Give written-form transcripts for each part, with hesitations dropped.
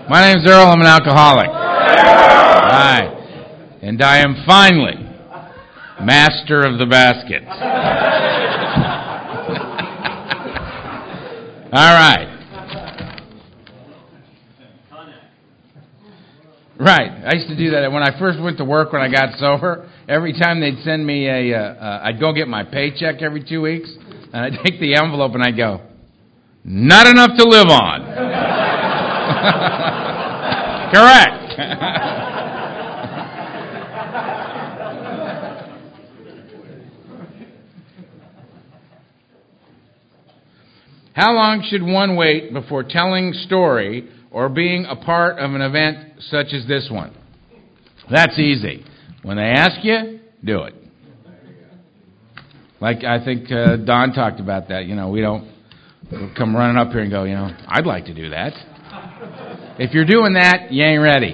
My name's Earl. I'm an alcoholic. Hi. And I am finally master of the basket. All right. Right. I used to do that when I first went to work when I got sober. Every time they'd send me I'd go get my paycheck every 2 weeks, and I'd take the envelope and I'd go, not enough to live on. Correct. How long should one wait before telling story or being a part of an event such as this one? That's easy. When they ask you, do it. Like I think Don talked about that. We don't come running up here and go, I'd like to do that. If you're doing that, you ain't ready.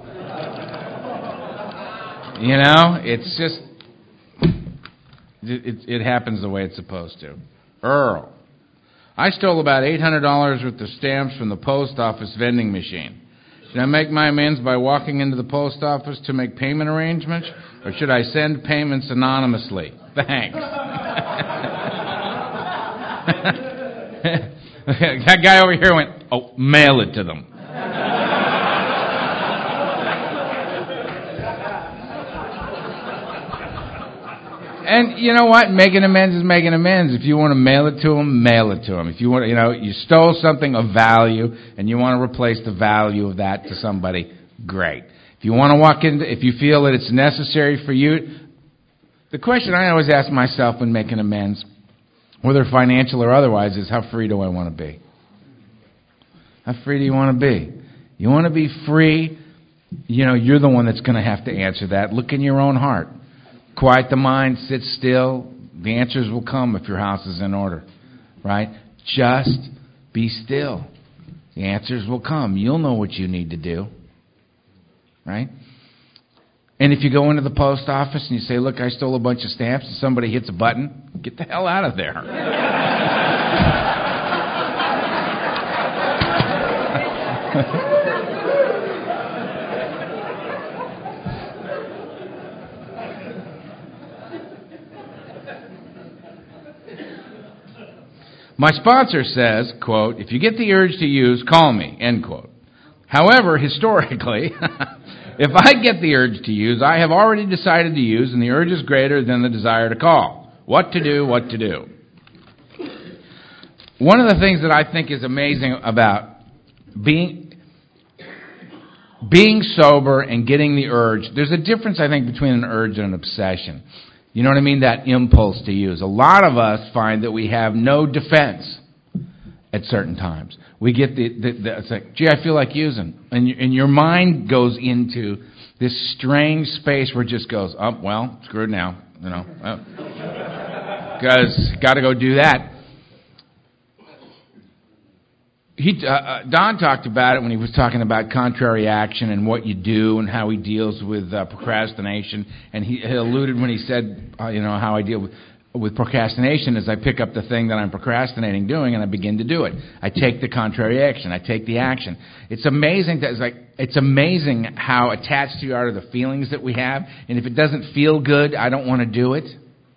It's just, it happens the way it's supposed to. Earl. I stole about $800 worth of stamps from the post office vending machine. Should I make my amends by walking into the post office to make payment arrangements, or should I send payments anonymously? Thanks. That guy over here went, mail it to them. And you know what? Making amends is making amends. If you want to mail it to them, mail it to them. If you want, you stole something of value and you want to replace the value of that to somebody, great. If you want to walk in, if you feel that it's necessary for you, the question I always ask myself when making amends, whether financial or otherwise, is how free do I want to be? How free do you want to be? You want to be free? You're the one that's going to have to answer that. Look in your own heart. Quiet the mind, sit still. The answers will come if your house is in order, right? Just be still. The answers will come. You'll know what you need to do, right? And if you go into the post office and you say, look, I stole a bunch of stamps, and somebody hits a button, get the hell out of there. My sponsor says, quote, if you get the urge to use, call me, end quote. However, historically, if I get the urge to use, I have already decided to use, and the urge is greater than the desire to call. What to do. One of the things that I think is amazing about being sober and getting the urge, there's a difference, I think, between an urge and an obsession. You know what I mean? That impulse to use. A lot of us find that we have no defense at certain times. We get it's like, gee, I feel like using. And your mind goes into this strange space where it just goes, well, screwed now. Because got to go do that. Don talked about it when he was talking about contrary action and what you do and how he deals with procrastination. And he alluded when he said, how I deal with procrastination is I pick up the thing that I'm procrastinating doing and I begin to do it. I take the contrary action. I take the action. It's amazing it's amazing how attached you are to the feelings that we have. And if it doesn't feel good, I don't want to do it.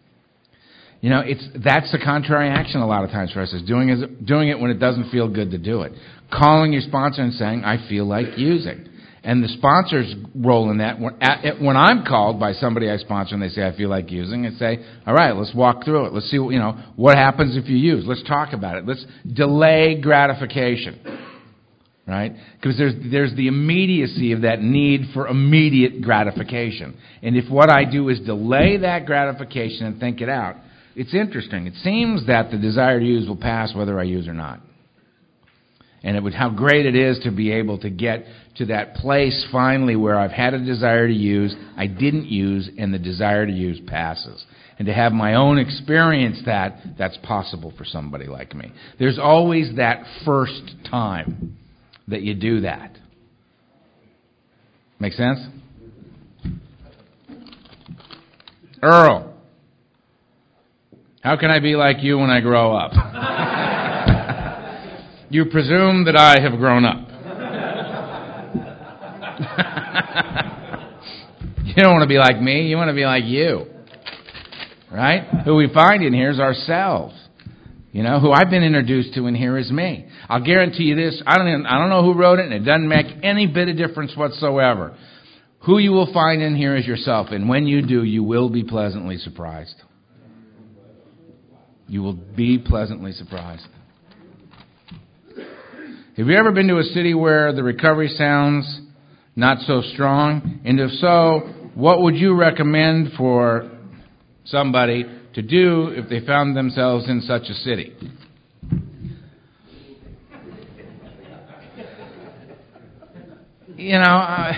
That's the contrary action a lot of times for us, is doing it when it doesn't feel good to do it. Calling your sponsor and saying, I feel like using. And the sponsor's role in that, when I'm called by somebody I sponsor and they say, I feel like using, I say, all right, let's walk through it. Let's see what happens if you use. Let's talk about it. Let's delay gratification. Right? Because there's the immediacy of that need for immediate gratification. And if what I do is delay that gratification and think it out, it's interesting. It seems that the desire to use will pass whether I use or not. And how great it is to be able to get to that place finally where I've had a desire to use, I didn't use, and the desire to use passes. And to have my own experience that's possible for somebody like me. There's always that first time that you do that. Make sense? Earl. How can I be like you when I grow up? You presume that I have grown up. You don't want to be like me. You want to be like you. Right? Who we find in here is ourselves. You know, who I've been introduced to in here is me. I'll guarantee you this. I don't know who wrote it, and it doesn't make any bit of difference whatsoever. Who you will find in here is yourself, and when you do, you will be pleasantly surprised. You will be pleasantly surprised. Have you ever been to a city where the recovery sounds not so strong? And if so, what would you recommend for somebody to do if they found themselves in such a city? You know,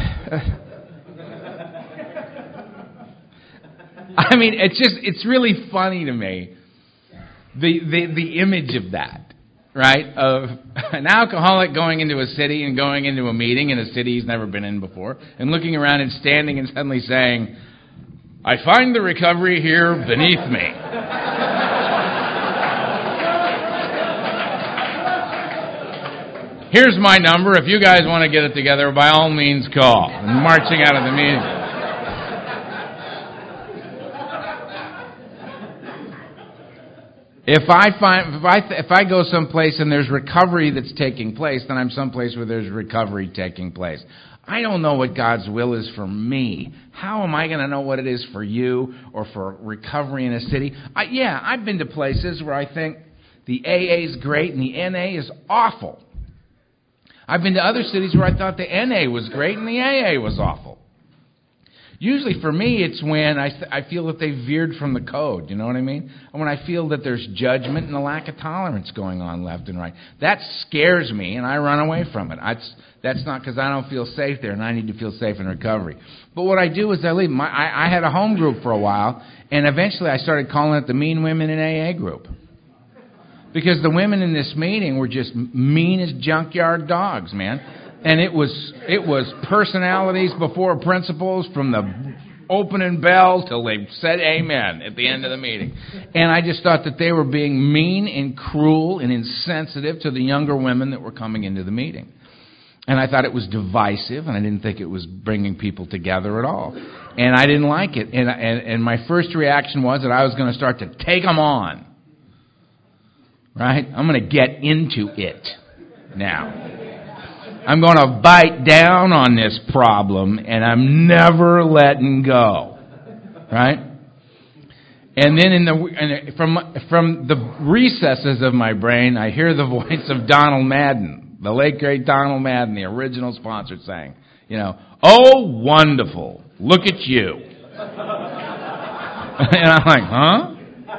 I mean, it's really funny to me, the image of that. Right, of an alcoholic going into a city and going into a meeting in a city he's never been in before and looking around and standing and suddenly saying, I find the recovery here beneath me. Here's my number. If you guys want to get it together, by all means call. And marching out of the meeting. If I go someplace and there's recovery that's taking place, then I'm someplace where there's recovery taking place. I don't know what God's will is for me. How am I going to know what it is for you or for recovery in a city? I've been to places where I think the AA is great and the NA is awful. I've been to other cities where I thought the NA was great and the AA was awful. Usually for me, it's when I feel that they veered from the code, you know what I mean? And when I feel that there's judgment and a lack of tolerance going on left and right. That scares me, and I run away from it. That's not because I don't feel safe there, and I need to feel safe in recovery. But what I do is I leave. I had a home group for a while, and eventually I started calling it the Mean Women in AA group. Because the women in this meeting were just mean as junkyard dogs, man. And it was personalities before principles from the opening bell till they said amen at the end of the meeting. And I just thought that they were being mean and cruel and insensitive to the younger women that were coming into the meeting. And I thought it was divisive, and I didn't think it was bringing people together at all. And I didn't like it. And my first reaction was that I was going to start to take them on. Right? I'm going to get into it now. I'm going to bite down on this problem, and I'm never letting go. Right? And then from the recesses of my brain, I hear the voice of Donald Madden, the late great Donald Madden, the original sponsor, saying, oh, wonderful, look at you. And I'm like, huh?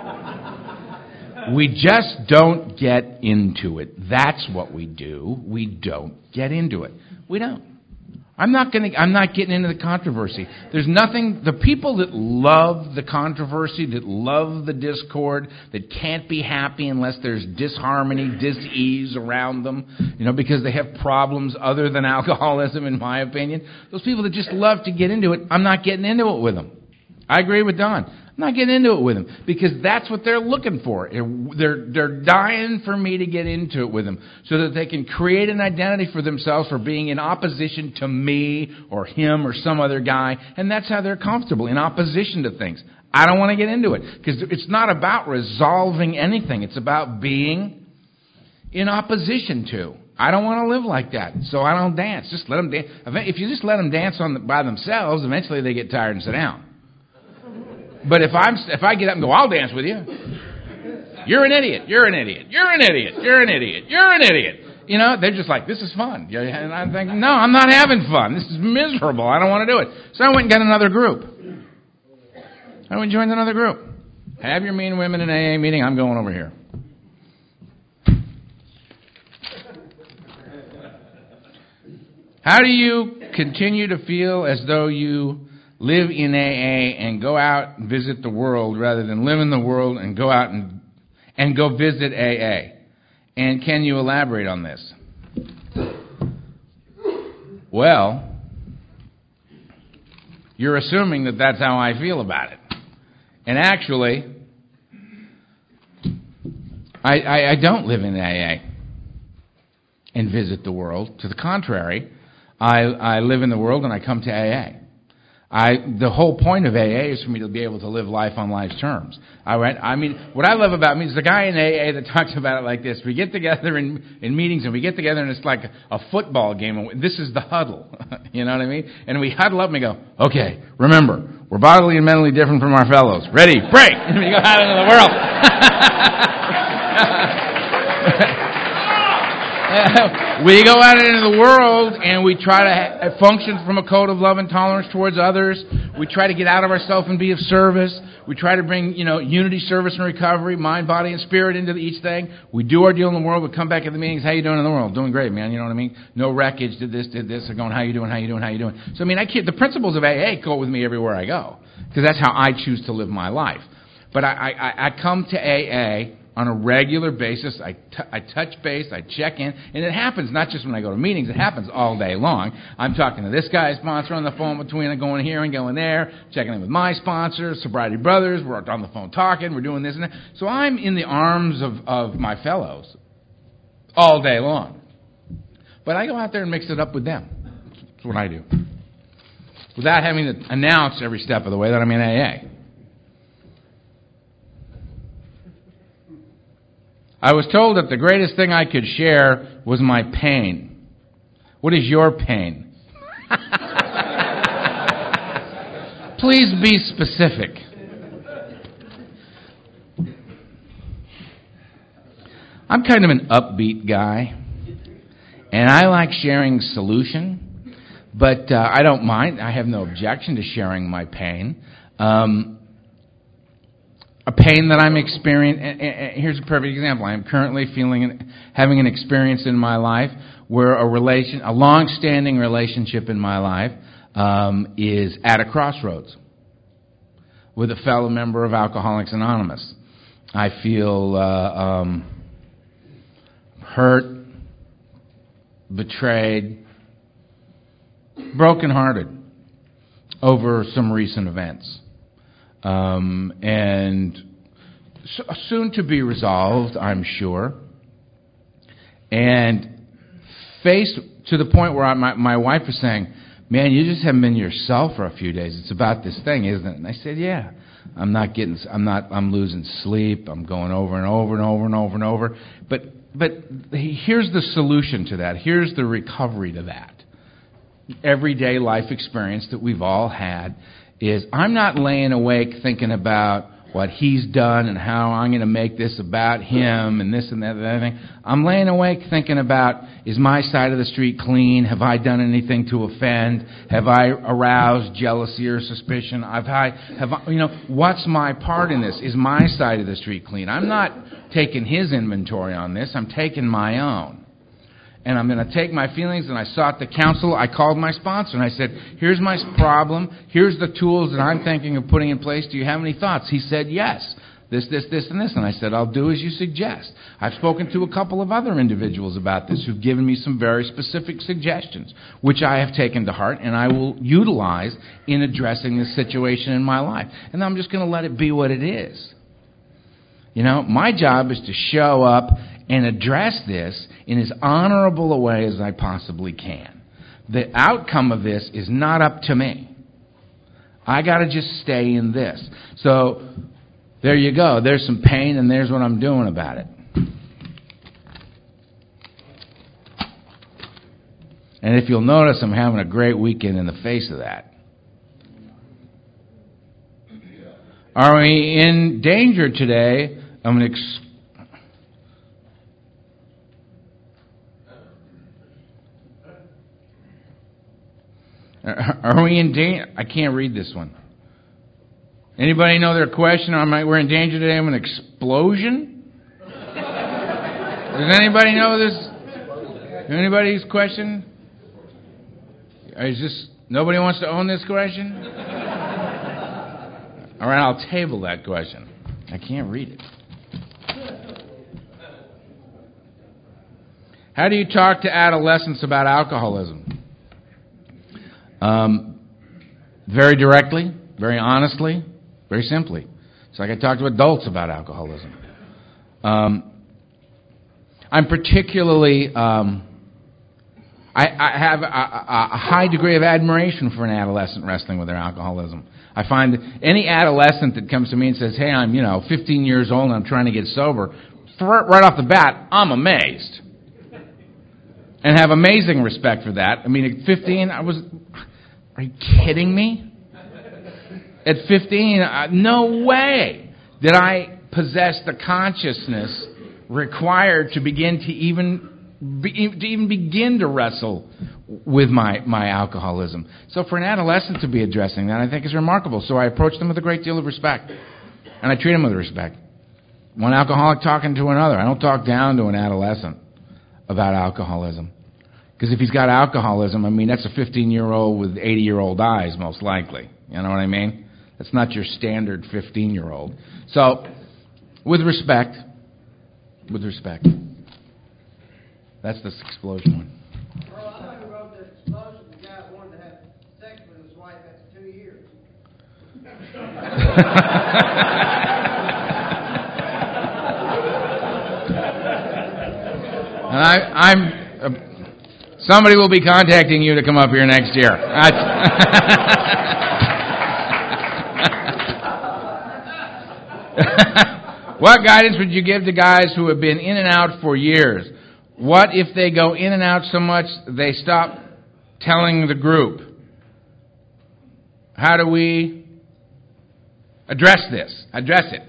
We just don't get into it. That's what we do. We don't get into it. We don't. I'm not getting into the controversy. There's nothing. The people that love the controversy, that love the discord, that can't be happy unless there's disharmony, dis-ease around them, because they have problems other than alcoholism, in my opinion. Those people that just love to get into it, I'm not getting into it with them. I agree with Don. I'm not getting into it with them because that's what they're looking for. They're dying for me to get into it with them so that they can create an identity for themselves for being in opposition to me or him or some other guy, and that's how they're comfortable, in opposition to things. I don't want to get into it because it's not about resolving anything. It's about being in opposition to. I don't want to live like that, so I don't dance. Just let them dance. If you just let them dance by themselves, eventually they get tired and sit down. But if I get up and go, I'll dance with you. You're an idiot. You're an idiot. You're an idiot. You're an idiot. You're an idiot. They're just like, this is fun. And I'm thinking, no, I'm not having fun. This is miserable. I don't want to do it. So I went and got another group. I went and joined another group. Have your Mean Women in AA meeting. I'm going over here. How do you continue to feel as though you live in AA and go out and visit the world rather than live in the world and go out and go visit AA? And can you elaborate on this? Well, you're assuming that that's how I feel about it. And actually, I don't live in AA and visit the world. To the contrary, I live in the world and I come to AA. The whole point of AA is for me to be able to live life on life's terms. I mean, what I love about me is the guy in AA that talks about it like this. We get together in meetings, and we get together, and it's like a football game. And this is the huddle. You know what I mean? And we huddle up and we go, okay, remember, we're bodily and mentally different from our fellows. Ready, break! And we go out into the world. We go out into the world and we try to function from a code of love and tolerance towards others. We try to get out of ourselves and be of service. We try to bring, unity, service, and recovery, mind, body, and spirit into each thing. We do our deal in the world. We come back at the meetings. How you doing in the world? Doing great, man. You know what I mean? No wreckage. Did this. They're going, how you doing? How you doing? How you doing? So, the principles of AA go with me everywhere I go because that's how I choose to live my life. But I come to AA on a regular basis. I touch base, I check in, and it happens not just when I go to meetings, it happens all day long. I'm talking to this guy's sponsor on the phone between going here and going there, checking in with my sponsor, Sobriety Brothers, we're on the phone talking, we're doing this and that. So I'm in the arms of my fellows all day long. But I go out there and mix it up with them. That's what I do. Without having to announce every step of the way that I'm in AA. I was told that the greatest thing I could share was my pain. What is your pain? Please be specific. I'm kind of an upbeat guy, and I like sharing solution, but I don't mind. I have no objection to sharing my pain. A pain that I'm experiencing. Here's a perfect example. I am currently having an experience in my life where a long-standing relationship in my life is at a crossroads with a fellow member of Alcoholics Anonymous. I feel hurt, betrayed, brokenhearted over some recent events. And soon to be resolved, I'm sure. And faced to the point where my wife was saying, man, you just haven't been yourself for a few days. It's about this thing, isn't it? And I said, yeah. I'm losing sleep. I'm going over and over and over and over and over. But here's the solution to that. Here's the recovery to that. Everyday life experience that we've all had is I'm not laying awake thinking about what he's done and how I'm going to make this about him and this and that and that thing. I'm laying awake thinking about, is my side of the street clean? Have I done anything to offend? Have I aroused jealousy or suspicion? What's my part in this? Is my side of the street clean? I'm not taking his inventory on this. I'm taking my own. And I'm going to take my feelings, and I sought the counsel. I called my sponsor, and I said, here's my problem. Here's the tools that I'm thinking of putting in place. Do you have any thoughts? He said, yes. This, and this. And I said, I'll do as you suggest. I've spoken to a couple of other individuals about this who've given me some very specific suggestions, which I have taken to heart, and I will utilize in addressing this situation in my life. And I'm just going to let it be what it is. My job is to show up and address this in as honorable a way as I possibly can. The outcome of this is not up to me. I got to just stay in this. So there you go. There's some pain, and there's what I'm doing about it. And if you'll notice, I'm having a great weekend in the face of that. Are we in danger today? Are we in danger? I can't read this one. Anybody know their question? We're in danger today of an explosion? Does anybody know this? Anybody's question? Nobody wants to own this question? All right, I'll table that question. I can't read it. How do you talk to adolescents about alcoholism? Very directly, very honestly, very simply. It's like I talk to adults about alcoholism. I'm particularly, I I have a high degree of admiration for an adolescent wrestling with their alcoholism. I find that any adolescent that comes to me and says, hey, I'm 15 years old and I'm trying to get sober, right off the bat, I'm amazed. And have amazing respect for that. I mean, at 15, are you kidding me? At 15, no way did I possess the consciousness required to begin to even begin to wrestle with my alcoholism. So for an adolescent to be addressing that, I think is remarkable. So I approach them with a great deal of respect. And I treat them with respect. One alcoholic talking to another. I don't talk down to an adolescent about alcoholism. Because if he's got alcoholism, I mean, that's a 15-year-old with 80-year-old eyes, most likely. You know what I mean? That's not your standard 15-year-old. So, with respect. That's this explosion one. Well, I thought you wrote this explosion. The guy wanted to have sex with his wife after 2 years. And somebody will be contacting you to come up here next year. What guidance would you give to guys who have been in and out for years? What if they go in and out so much they stop telling the group? How do we address this? Address it.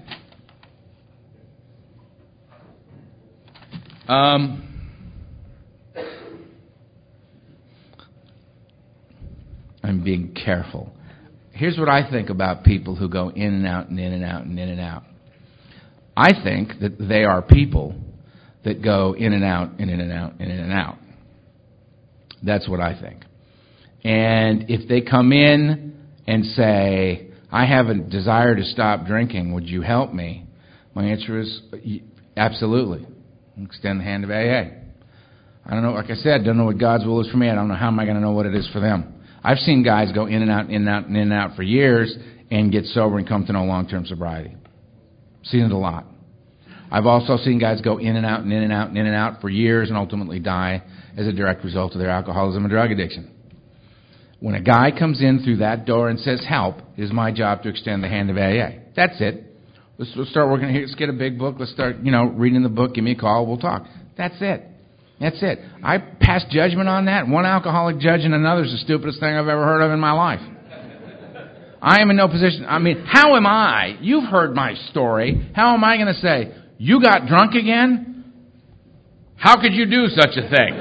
I'm being careful. Here's what I think about people who go in and out and in and out and in and out. I think that they are people that go in and out and in and out and in and out. That's what I think. And if they come in and say, I have a desire to stop drinking, would you help me? My answer is absolutely. Extend the hand of AA. I don't know, like I said, don't know what God's will is for me. I don't know how am I going to know what it is for them. I've seen guys go in and out, in and out, and in and out for years and get sober and come to know long-term sobriety. Seen it a lot. I've also seen guys go in and out and in and out and in and out for years and ultimately die as a direct result of their alcoholism and drug addiction. When a guy comes in through that door and says, help, it is my job to extend the hand of AA. That's it. Let's start working here. Let's get a big book. Let's start, reading the book. Give me a call. We'll talk. That's it. That's it. I pass judgment on that. One alcoholic judging another is the stupidest thing I've ever heard of in my life. I am in no position. I mean, how am I? You've heard my story. How am I going to say, you got drunk again? How could you do such a thing?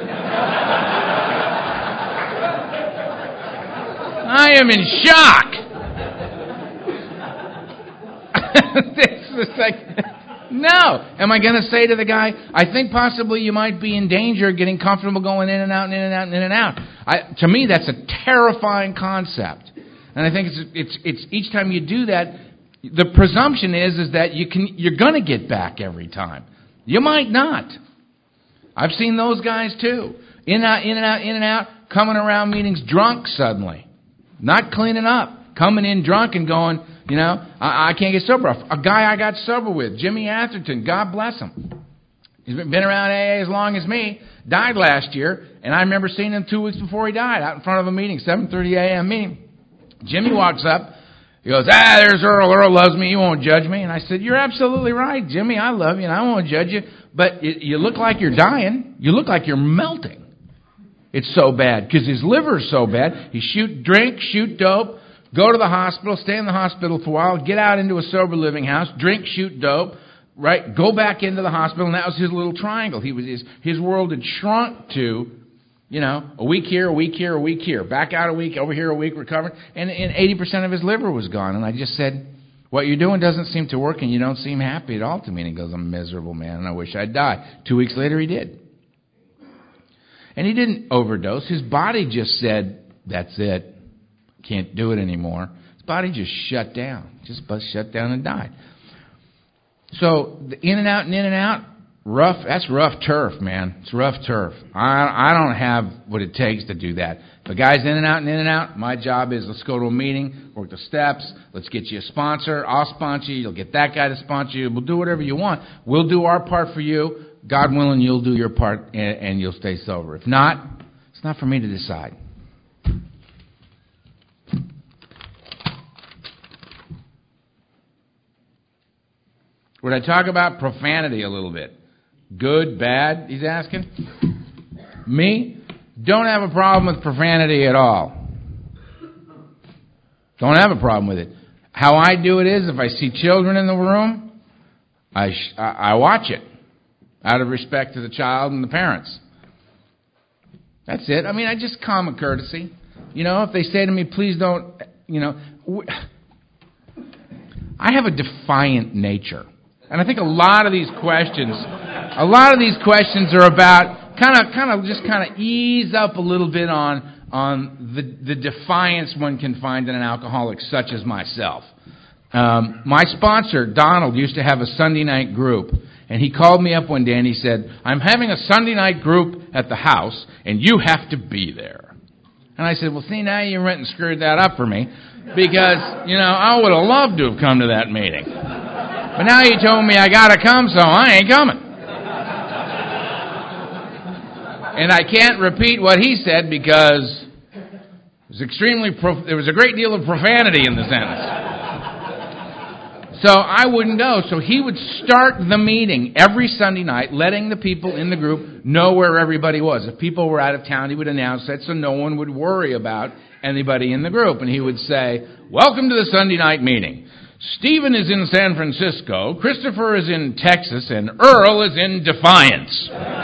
I am in shock. This is like, no. Am I going to say to the guy, I think possibly you might be in danger of getting comfortable going in and out and in and out and in and out. To me, that's a terrifying concept. And I think it's each time you do that, the presumption is that you're going to get back every time. You might not. I've seen those guys too. In and out, in and out, in and out, coming around meetings drunk suddenly. Not cleaning up. Coming in drunk and going, I can't get sober. A guy I got sober with, Jimmy Atherton, God bless him. He's been around AA as long as me. Died last year, and I remember seeing him 2 weeks before he died out in front of a meeting, 7:30 a.m. meeting. Jimmy walks up. He goes, there's Earl. Earl loves me. He won't judge me. And I said, you're absolutely right, Jimmy. I love you, and I won't judge you. But you look like you're dying. You look like you're melting. It's so bad because his liver's so bad. He shoot dope, go to the hospital, stay in the hospital for a while, get out into a sober living house, drink, shoot dope, right? Go back into the hospital, and that was his little triangle. His world had shrunk to, a week here, a week here, a week here. Back out a week, over here a week, recovering. And 80% of his liver was gone. And I just said, what you're doing doesn't seem to work, and you don't seem happy at all to me. And he goes, I'm a miserable man, and I wish I'd die. 2 weeks later, he did. And he didn't overdose. His body just said, that's it. Can't do it anymore. His body just shut down. Just shut down and died. So, the in and out and in and out, rough. That's rough turf, man. It's rough turf. I don't have what it takes to do that. If a guy's in and out and in and out, my job is let's go to a meeting, work the steps, let's get you a sponsor. I'll sponsor you. You'll get that guy to sponsor you. We'll do whatever you want. We'll do our part for you. God willing, you'll do your part and you'll stay sober. If not, It's not for me to decide. Would I talk about profanity a little bit? Good, bad, he's asking? Me? Don't have a problem with profanity at all. Don't have a problem with it. How I do it is, if I see children in the room, I watch it out of respect to the child and the parents. That's it. I mean, I just common courtesy. You know, if they say to me, please don't, you know, I have a defiant nature. And I think a lot of these questions are about kind of ease up a little bit on the defiance one can find in an alcoholic such as myself. My sponsor, Donald, used to have a Sunday night group. And he called me up one day and he said, I'm having a Sunday night group at the house, and you have to be there. And I said, well, see, now you went and screwed that up for me, because, you know, I would have loved to have come to that meeting. But now you told me I got to come, so I ain't coming. And I can't repeat what he said because there was a great deal of profanity in the sentence. So I wouldn't go. So he would start the meeting every Sunday night, letting the people in the group know where everybody was. If people were out of town, he would announce that so no one would worry about anybody in the group. And he would say, welcome to the Sunday night meeting. Stephen is in San Francisco, Christopher is in Texas, and Earl is in Defiance.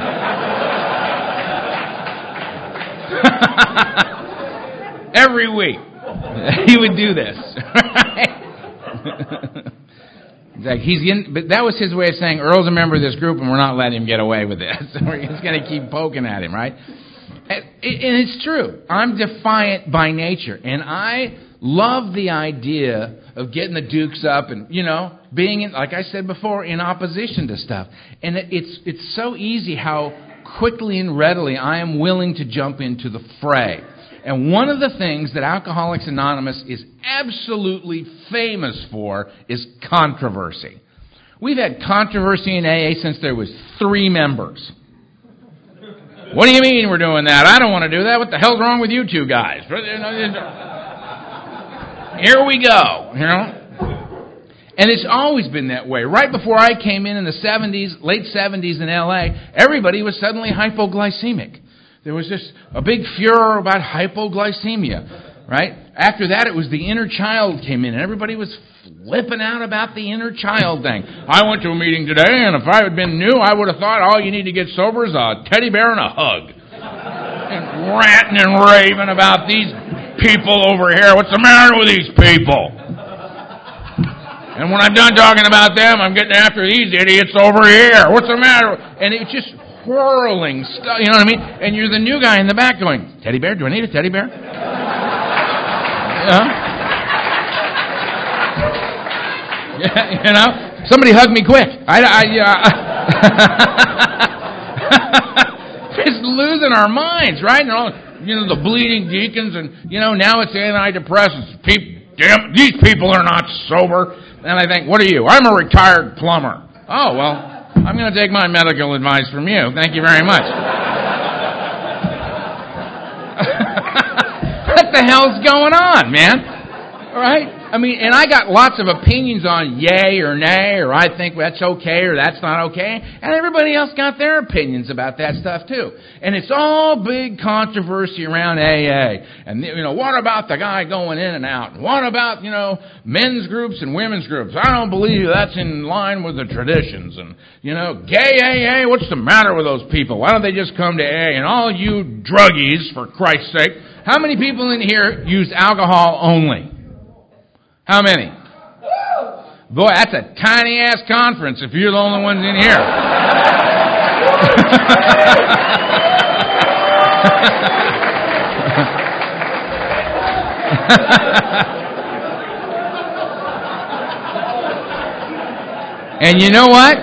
Every week he would do this. But that was his way of saying, Earl's a member of this group and we're not letting him get away with this. We're just going to keep poking at him, right? And it's true. I'm defiant by nature. And I love the idea of getting the dukes up and, you know, being, like I said before, in opposition to stuff. And it's so easy how quickly and readily I am willing to jump into the fray. And one of the things that Alcoholics Anonymous is absolutely famous for is controversy. We've had controversy in AA since there was 3 members. What do you mean we're doing that? I don't want to do that. What the hell's wrong with you two guys? Here we go, you know. And it's always been that way. Right before I came in the 70s, late 70s in LA, everybody was suddenly hypoglycemic. There was just a big furor about hypoglycemia, right? After that, it was the inner child came in, and everybody was flipping out about the inner child thing. I went to a meeting today, and if I had been new, I would have thought all you need to get sober is a teddy bear and a hug. And ranting and raving about these people over here. What's the matter with these people? And when I'm done talking about them, I'm getting after these idiots over here. What's the matter? And it's just whirling stuff, you know what I mean? And you're the new guy in the back going, teddy bear? Do I need a teddy bear? Yeah, you know? Somebody hug me quick. Just losing our minds, right? And all, you know, the bleeding deacons, and, you know, now it's antidepressants. Damn, these people are not sober. And I think, what are you? I'm a retired plumber. Oh, well, I'm going to take my medical advice from you. Thank you very much. What the hell's going on, man? All right? I mean, and I got lots of opinions on yay or nay, or I think that's okay or that's not okay. And everybody else got their opinions about that stuff, too. And it's all big controversy around AA. And, you know, what about the guy going in and out? And what about, you know, men's groups and women's groups? I don't believe that's in line with the traditions. And, you know, gay AA, what's the matter with those people? Why don't they just come to AA? And all you druggies, for Christ's sake, how many people in here use alcohol only? How many? Boy, that's a tiny-ass conference if you're the only ones in here. And you know what?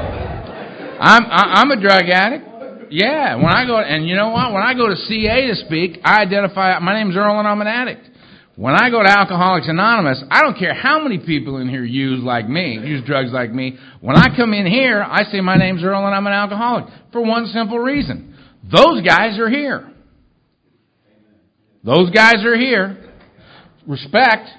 I'm a drug addict. Yeah, when I go, and you know what? When I go to CA to speak, I identify, my name's Earl and I'm an addict. When I go to Alcoholics Anonymous, I don't care how many people in here use drugs like me. When I come in here, I say my name's Earl and I'm an alcoholic for one simple reason. Those guys are here. Those guys are here. Respect.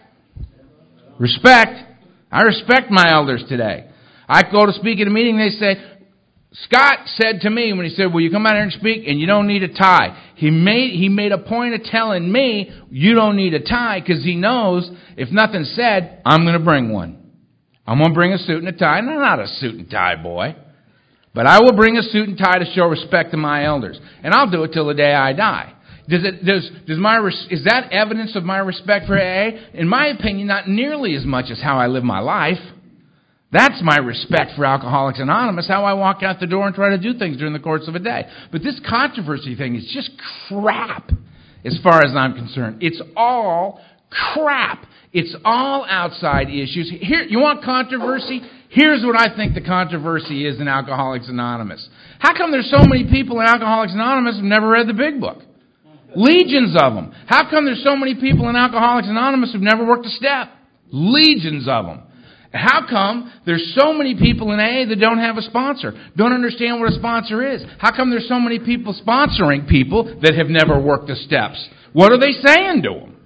I respect my elders today. I go to speak at a meeting, they say, Scott said to me when he said, will you come out here and speak, and you don't need a tie. He made a point of telling me you don't need a tie because he knows if nothing's said, I'm going to bring one. I'm going to bring a suit and a tie. And I'm not a suit and tie boy. But I will bring a suit and tie to show respect to my elders. And I'll do it till the day I die. Is that evidence of my respect for AA? In my opinion, not nearly as much as how I live my life. That's my respect for Alcoholics Anonymous, how I walk out the door and try to do things during the course of a day. But this controversy thing is just crap as far as I'm concerned. It's all crap. It's all outside issues. Here, you want controversy? Here's what I think the controversy is in Alcoholics Anonymous. How come there's so many people in Alcoholics Anonymous who've never read the Big Book? Legions of them. How come there's so many people in Alcoholics Anonymous who've never worked a step? Legions of them. How come there's so many people in AA that don't have a sponsor, don't understand what a sponsor is? How come there's so many people sponsoring people that have never worked the steps? What are they saying to them?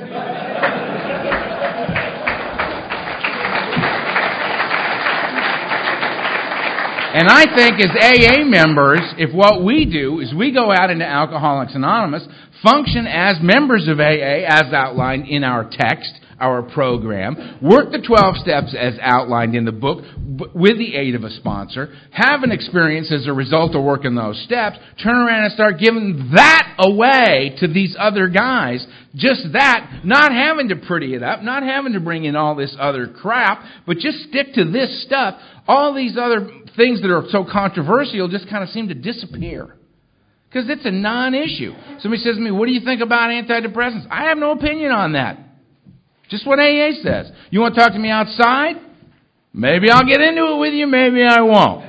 And I think as AA members, if what we do is we go out into Alcoholics Anonymous, function as members of AA as outlined in our text, our program, work the 12 steps as outlined in the book with the aid of a sponsor, have an experience as a result of working those steps, turn around and start giving that away to these other guys. Just that, not having to pretty it up, not having to bring in all this other crap, but just stick to this stuff. All these other things that are so controversial just kind of seem to disappear. Because it's a non-issue. Somebody says to me, what do you think about antidepressants? I have no opinion on that. Just what AA says. You want to talk to me outside? Maybe I'll get into it with you, maybe I won't.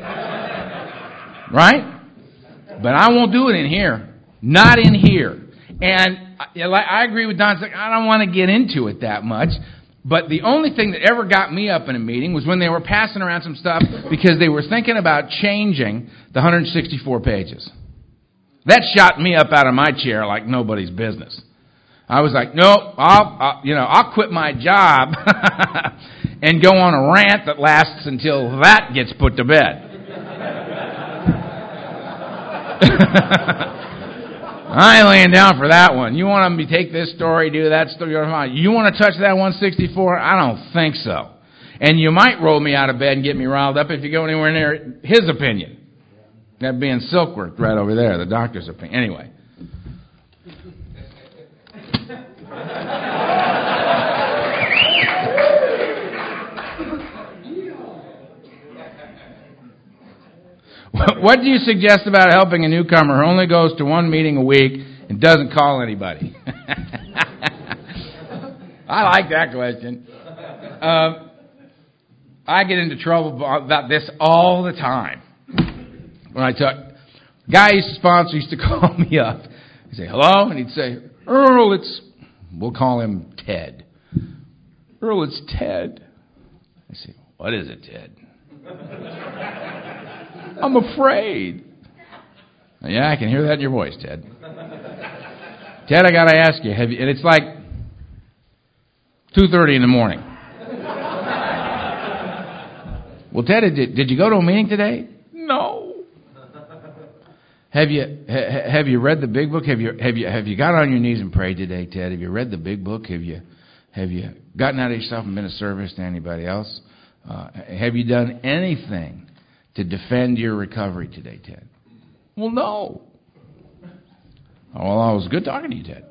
Right? But I won't do it in here. Not in here. And I agree with Don. I don't want to get into it that much. But the only thing that ever got me up in a meeting was when they were passing around some stuff because they were thinking about changing the 164 pages. That shot me up out of my chair like nobody's business. I was like, nope, I'll quit my job and go on a rant that lasts until that gets put to bed. I ain't laying down for that one. You want me to take this story, do that story? You want to touch that 164? I don't think so. And you might roll me out of bed and get me riled up if you go anywhere near his opinion. That being Silkworth right over there, the doctor's opinion. Anyway. What do you suggest about helping a newcomer who only goes to one meeting a week and doesn't call anybody? I like that question. I get into trouble about this all the time. When I talk, guy used to call me up. He'd say, hello? And he'd say, Earl, we'll call him Ted. Earl, it's Ted. I say, what is it, Ted? I'm afraid. Yeah, I can hear that in your voice, Ted. Ted, I got to ask you, and it's like 2:30 in the morning. Well, Ted, did you go to a meeting today? No. Have you read the Big Book? Have you got on your knees and prayed today, Ted? Have you read the Big Book? Have you gotten out of yourself and been of service to anybody else? Have you done anything to defend your recovery today, Ted? Well, no. Oh, well, I was good talking to you, Ted.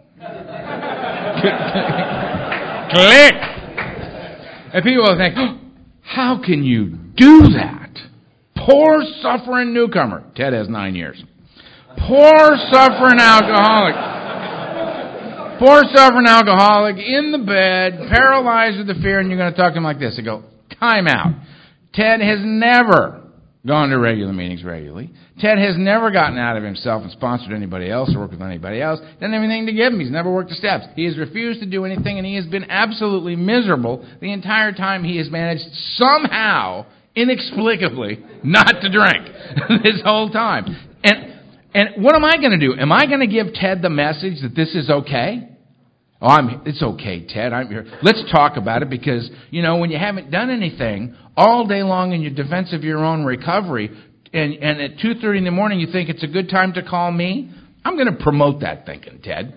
Click. And people will think, how can you do that? Poor suffering newcomer. Ted has 9 years. Poor suffering alcoholic. Poor suffering alcoholic in the bed, paralyzed with the fear, and you're going to talk to him like this. I go, time out. Ted has never gone to regular meetings regularly. Ted has never gotten out of himself and sponsored anybody else or worked with anybody else. Doesn't have anything to give him. He's never worked the steps. He has refused to do anything, and he has been absolutely miserable the entire time he has managed somehow, inexplicably, not to drink this whole time. And And what am I going to do? Am I going to give Ted the message that this is okay? It's okay, Ted. I'm here. Let's talk about it because, when you haven't done anything all day long in your defense of your own recovery, and at 2:30 in the morning you think it's a good time to call me, I'm going to promote that thinking, Ted.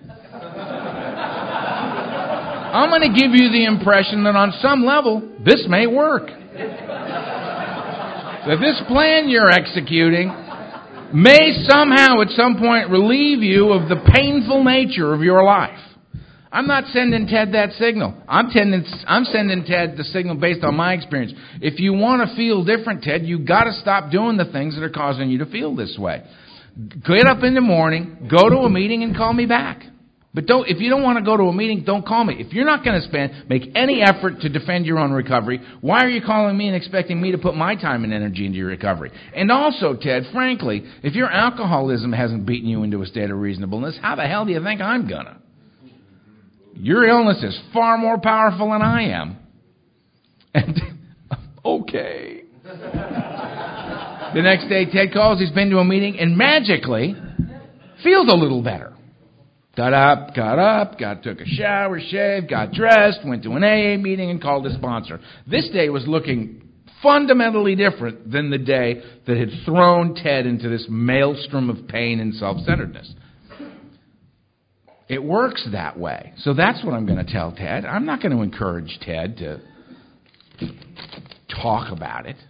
I'm going to give you the impression that on some level, this may work. That this plan you're executing may somehow at some point relieve you of the painful nature of your life. I'm not sending Ted that signal. I'm sending Ted the signal based on my experience. If you want to feel different, Ted, you've got to stop doing the things that are causing you to feel this way. Get up in the morning, go to a meeting, and call me back. But if you don't want to go to a meeting, don't call me. If you're not going to make any effort to defend your own recovery, why are you calling me and expecting me to put my time and energy into your recovery? And also, Ted, frankly, if your alcoholism hasn't beaten you into a state of reasonableness, how the hell do you think I'm gonna? Your illness is far more powerful than I am. And okay. The next day, Ted calls. He's been to a meeting and magically feels a little better. Got up, took a shower, shaved, got dressed, went to an AA meeting, and called a sponsor. This day was looking fundamentally different than the day that had thrown Ted into this maelstrom of pain and self-centeredness. It works that way. So that's what I'm going to tell Ted. I'm not going to encourage Ted to talk about it.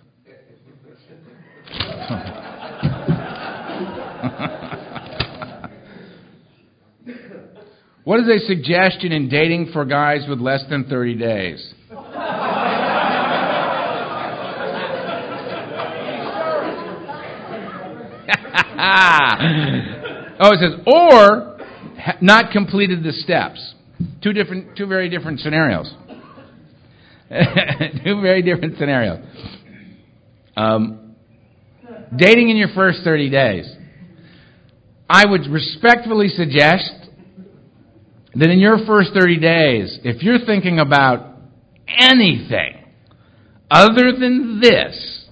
What is a suggestion in dating for guys with less than 30 days? It says, or not completed the steps. Two very different scenarios. Two very different scenarios. Dating in your first 30 days. I would respectfully suggest that in your first 30 days, if you're thinking about anything other than this,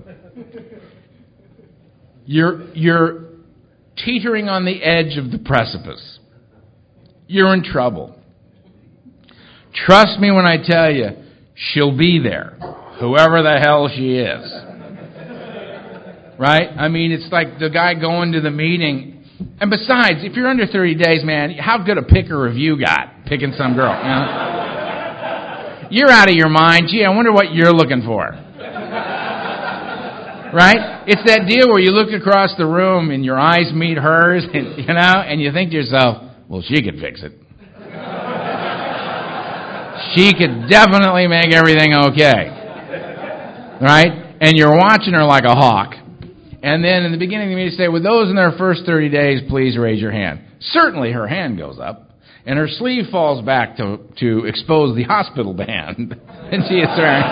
you're teetering on the edge of the precipice. You're in trouble. Trust me when I tell you, she'll be there, whoever the hell she is. Right? I mean, it's like the guy going to the meeting. And besides, if you're under 30 days, man, how good a picker have you got picking some girl? You're out of your mind. Gee, I wonder what you're looking for. Right? It's that deal where you look across the room and your eyes meet hers, and, and you think to yourself, well, she could fix it. She could definitely make everything okay. Right? And you're watching her like a hawk. And then in the beginning of the meeting, you say, with those in their first 30 days, please raise your hand. Certainly her hand goes up, and her sleeve falls back to expose the hospital band. And she is wearing...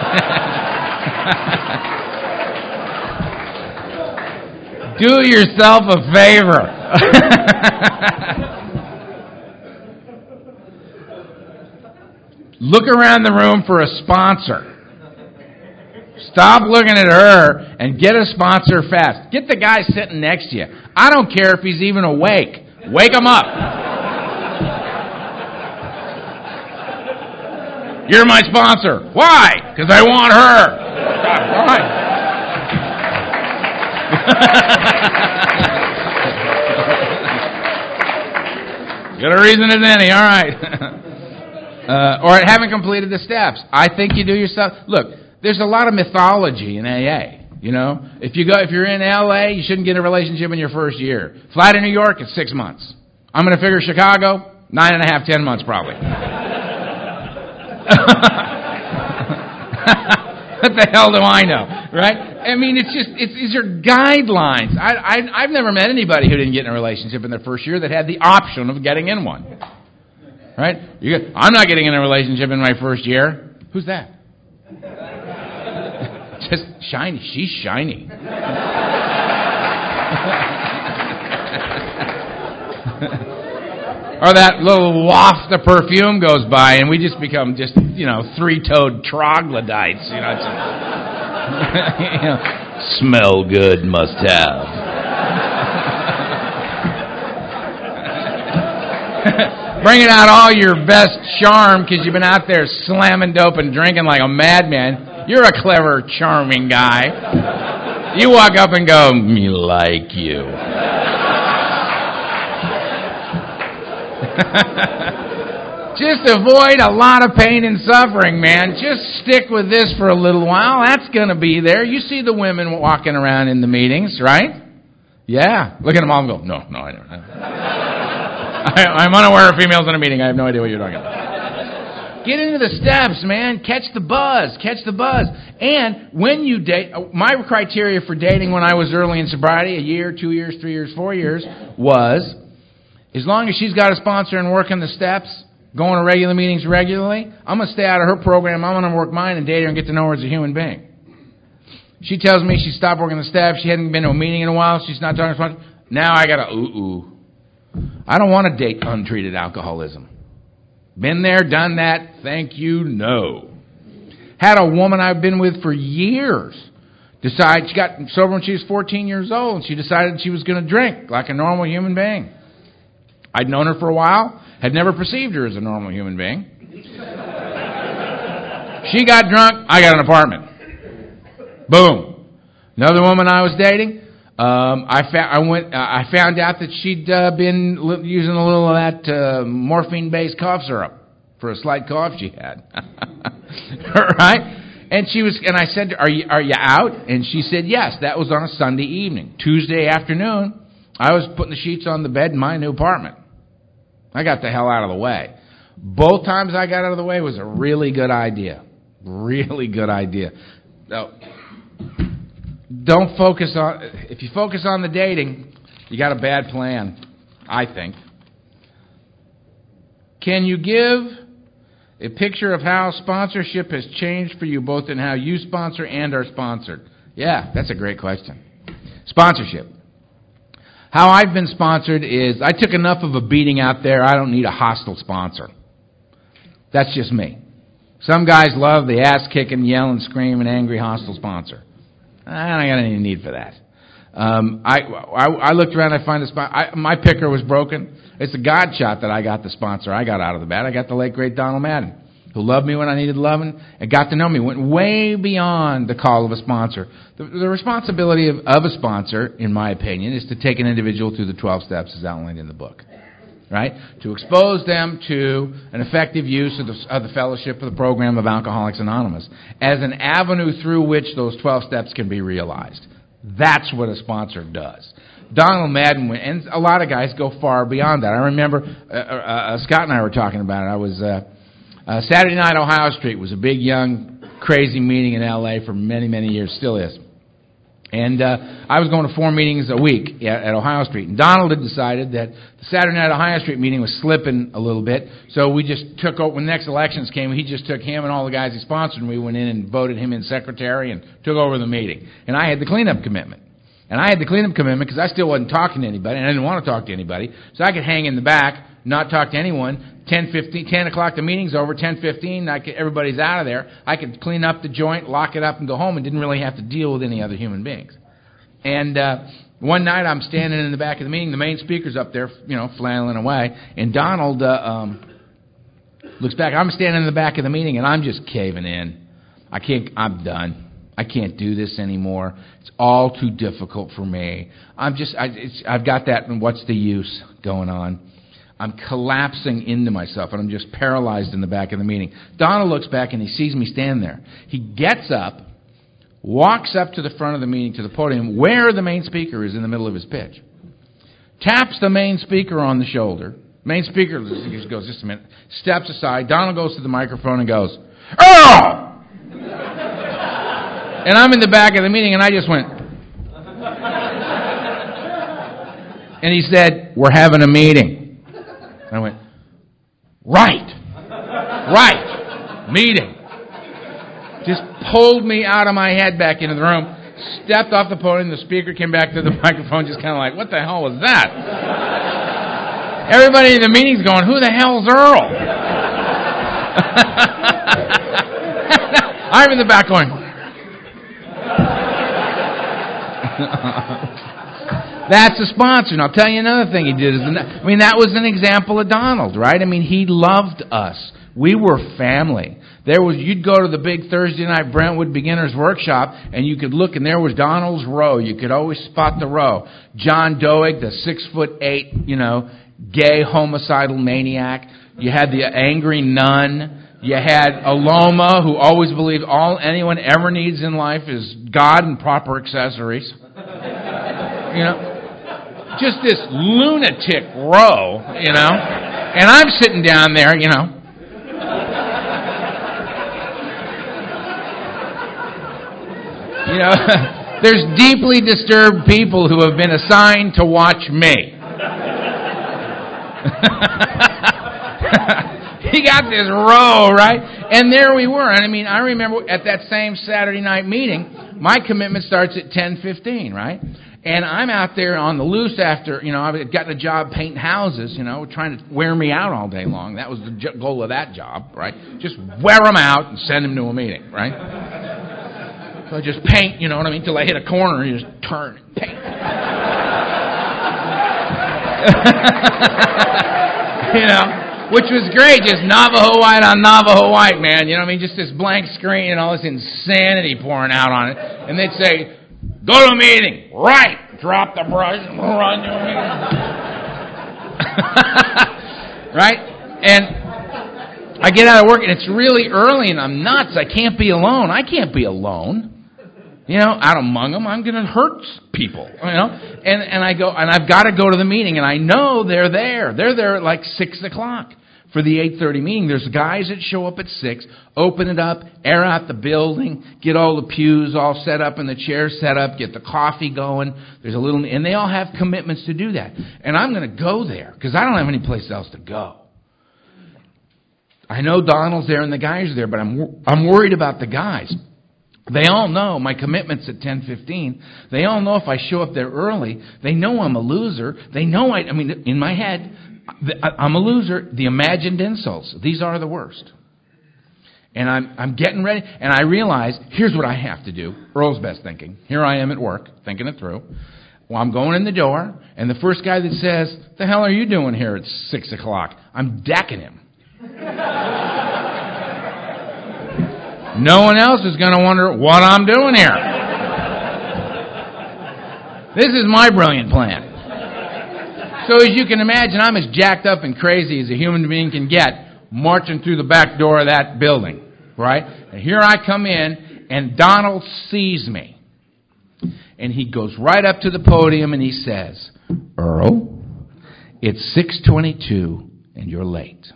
Do yourself a favor. Look around the room for a sponsor. Stop looking at her and get a sponsor fast. Get the guy sitting next to you. I don't care if he's even awake. Wake him up. You're my sponsor. Why? Because I want her. God, why? Good a reason as any. All right. Or haven't completed the steps. I think you do yourself. Look. There's a lot of mythology in AA, If you're in LA, you shouldn't get a relationship in your first year. Fly to New York, it's 6 months. I'm going to figure Chicago, 9.5, 10 months probably. What the hell do I know, right? I mean, these are guidelines. I've never met anybody who didn't get in a relationship in their first year that had the option of getting in one, right? I'm not getting in a relationship in my first year. Who's that? Just shiny. She's shiny. Or that little waft of perfume goes by, and we just become three-toed troglodytes. Smell good, must have. Bringing out all your best charm because you've been out there slamming dope and drinking like a madman. You're a clever, charming guy. You walk up and go, "Me like you." Just avoid a lot of pain and suffering, man. Just stick with this for a little while. That's going to be there. You see the women walking around in the meetings, right? Yeah. Look at them all and go, no, I don't. I'm unaware of females in a meeting. I have no idea what you're talking about. Get into the steps, man. Catch the buzz. And when you date, my criteria for dating when I was early in sobriety, 1 year, 2 years, 3 years, 4 years, was as long as she's got a sponsor and working the steps, going to regular meetings regularly, I'm going to stay out of her program. I'm going to work mine and date her and get to know her as a human being. She tells me she stopped working the steps. She hadn't been to a meeting in a while. She's not talking to sponsor. Now I got to, I don't want to date untreated alcoholism. Been there, done that. Thank you, no. Had a woman I've been with for years decide she got sober when she was 14 years old, and she decided she was going to drink like a normal human being. I'd known her for a while, had never perceived her as a normal human being. She got drunk, I got an apartment. Boom. Another woman I was dating, I found out that she'd been using a little of that morphine-based cough syrup for a slight cough she had. Right? And I said, "Are you out?" And she said, "Yes." That was on a Sunday evening. Tuesday afternoon, I was putting the sheets on the bed in my new apartment. I got the hell out of the way. Both times I got out of the way was a really good idea. Really good idea. Now, don't focus on, if you focus on the dating, you got a bad plan, I think. Can you give a picture of how sponsorship has changed for you, both in how you sponsor and are sponsored? Yeah, that's a great question. Sponsorship. How I've been sponsored is I took enough of a beating out there, I don't need a hostile sponsor. That's just me. Some guys love the ass-kicking, yelling, screaming, angry, hostile sponsor. I don't got any need for that. I looked around, I find a spot. My picker was broken. It's a God shot that I got the sponsor I got out of the bat. I got the late, great Donald Madden, who loved me when I needed loving and got to know me, went way beyond the call of a sponsor. The responsibility of a sponsor, in my opinion, is to take an individual through the 12 steps as outlined in the book, right? To expose them to an effective use of the fellowship of the program of Alcoholics Anonymous as an avenue through which those 12 steps can be realized. That's what a sponsor does. Donald Madden, and a lot of guys go far beyond that. I remember Scott and I were talking about it. I was Saturday Night Ohio Street was a big, young, crazy meeting in L.A. for many, many years, still is. And I was going to 4 meetings a week at Ohio Street. And Donald had decided that the Saturday Night Ohio Street meeting was slipping a little bit. So we just took over. When the next elections came, he just took him and all the guys he sponsored, and we went in and voted him in secretary and took over the meeting. And I had the cleanup commitment. And I had the cleanup commitment because I still wasn't talking to anybody, and I didn't want to talk to anybody. So I could hang in the back, not talk to anyone. 10 o'clock, the meeting's over. 10:15, everybody's out of there. I could clean up the joint, lock it up, and go home, and didn't really have to deal with any other human beings. And one night I'm standing in the back of the meeting. The main speaker's up there, flailing away. And Donald looks back. I'm standing in the back of the meeting, and I'm just caving in. I'm done. I can't do this anymore. It's all too difficult for me. I've got that, and what's the use going on? I'm collapsing into myself, and I'm just paralyzed in the back of the meeting. Donald looks back, and he sees me stand there. He gets up, walks up to the front of the meeting, to the podium, where the main speaker is in the middle of his pitch. Taps the main speaker on the shoulder. Main speaker goes, just a minute, steps aside. Donald goes to the microphone and goes, "Oh!" And I'm in the back of the meeting, and I just went. And he said, "We're having a meeting." And I went, Right, meeting. Just pulled me out of my head back into the room, stepped off the podium, the speaker came back to the microphone, just kind of like, what the hell was that? Everybody in the meeting's going, who the hell's Earl? I'm in the back going, That's a sponsor. And I'll tell you another thing he did. That was an example of Donald, right? He loved us. We were family. You'd go to the big Thursday night Brentwood Beginners Workshop, and you could look, and there was Donald's row. You could always spot the row. John Doig, the 6'8", gay homicidal maniac. You had the angry nun. You had Aloma, who always believed all anyone ever needs in life is God and proper accessories. Just this lunatic row, And I'm sitting down there, There's deeply disturbed people who have been assigned to watch me. He got this row, right? And there we were. And I remember at that same Saturday night meeting, my commitment starts at 10:15, right? And I'm out there on the loose after, I've gotten a job painting houses, trying to wear me out all day long. That was the goal of that job, right? Just wear them out and send them to a meeting, right? So I just paint, till I hit a corner and you just turn and paint. Which was great, just Navajo white on Navajo white, man. Just this blank screen and all this insanity pouring out on it. And they'd say, go to a meeting, right? Drop the brush, run to a meeting. Right? And I get out of work and it's really early and I'm nuts. I can't be alone. Out among them, I'm going to hurt people, And I go, and I've got to go to the meeting, and I know they're there. They're there at like 6 o'clock for the 8:30 meeting. There's guys that show up at 6, open it up, air out the building, get all the pews all set up and the chairs set up, get the coffee going. And they all have commitments to do that. And I'm going to go there because I don't have any place else to go. I know Donald's there and the guys are there, but I'm worried about the guys. They all know my commitment's at 10:15. They all know if I show up there early, they know I'm a loser. They know in my head, I'm a loser. The imagined insults, these are the worst. And I'm getting ready, and I realize, here's what I have to do. Earl's best thinking. Here I am at work, thinking it through. Well, I'm going in the door, and the first guy that says, the hell are you doing here at 6 o'clock? I'm decking him. No one else is going to wonder what I'm doing here. This is my brilliant plan. So as you can imagine, I'm as jacked up and crazy as a human being can get marching through the back door of that building, right? And here I come in, and Donald sees me. And he goes right up to the podium and he says, Earl, it's 6:22 and you're late.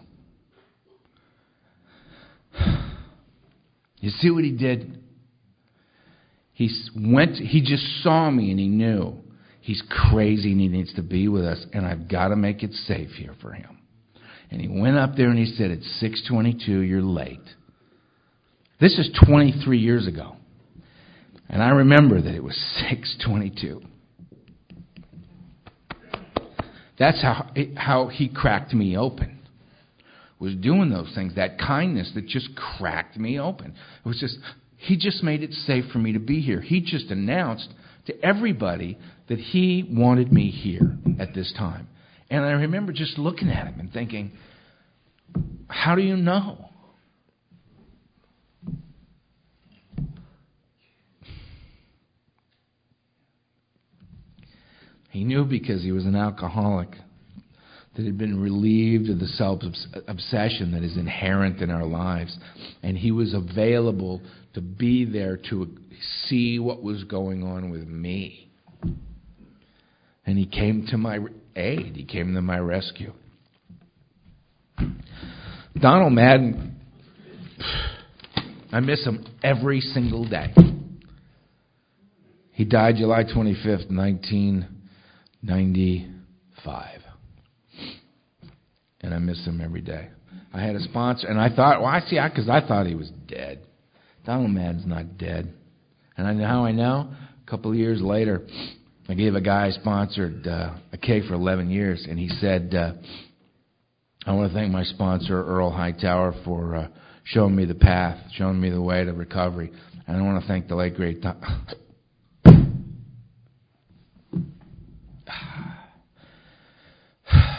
You see what he did? He just saw me and he knew he's crazy and he needs to be with us and I've got to make it safe here for him. And he went up there and he said, it's 6:22, you're late. This is 23 years ago. And I remember that it was 6:22. That's how he cracked me open. Was doing those things, that kindness that just cracked me open. It was just, he just made it safe for me to be here. He just announced to everybody that he wanted me here at this time. And I remember just looking at him and thinking, how do you know? He knew because he was an alcoholic that had been relieved of the self-obsession that is inherent in our lives. And he was available to be there to see what was going on with me. And he came to my aid. He came to my rescue. Donald Madden, I miss him every single day. He died July 25th, 1995. And I miss him every day. I had a sponsor, and I thought, because I thought he was dead. Donald Madden's not dead. And I know how I know? A couple of years later, I gave a guy I sponsored a cake for 11 years, and he said, I want to thank my sponsor, Earl Hightower, for showing me the path, showing me the way to recovery. And I want to thank the late, great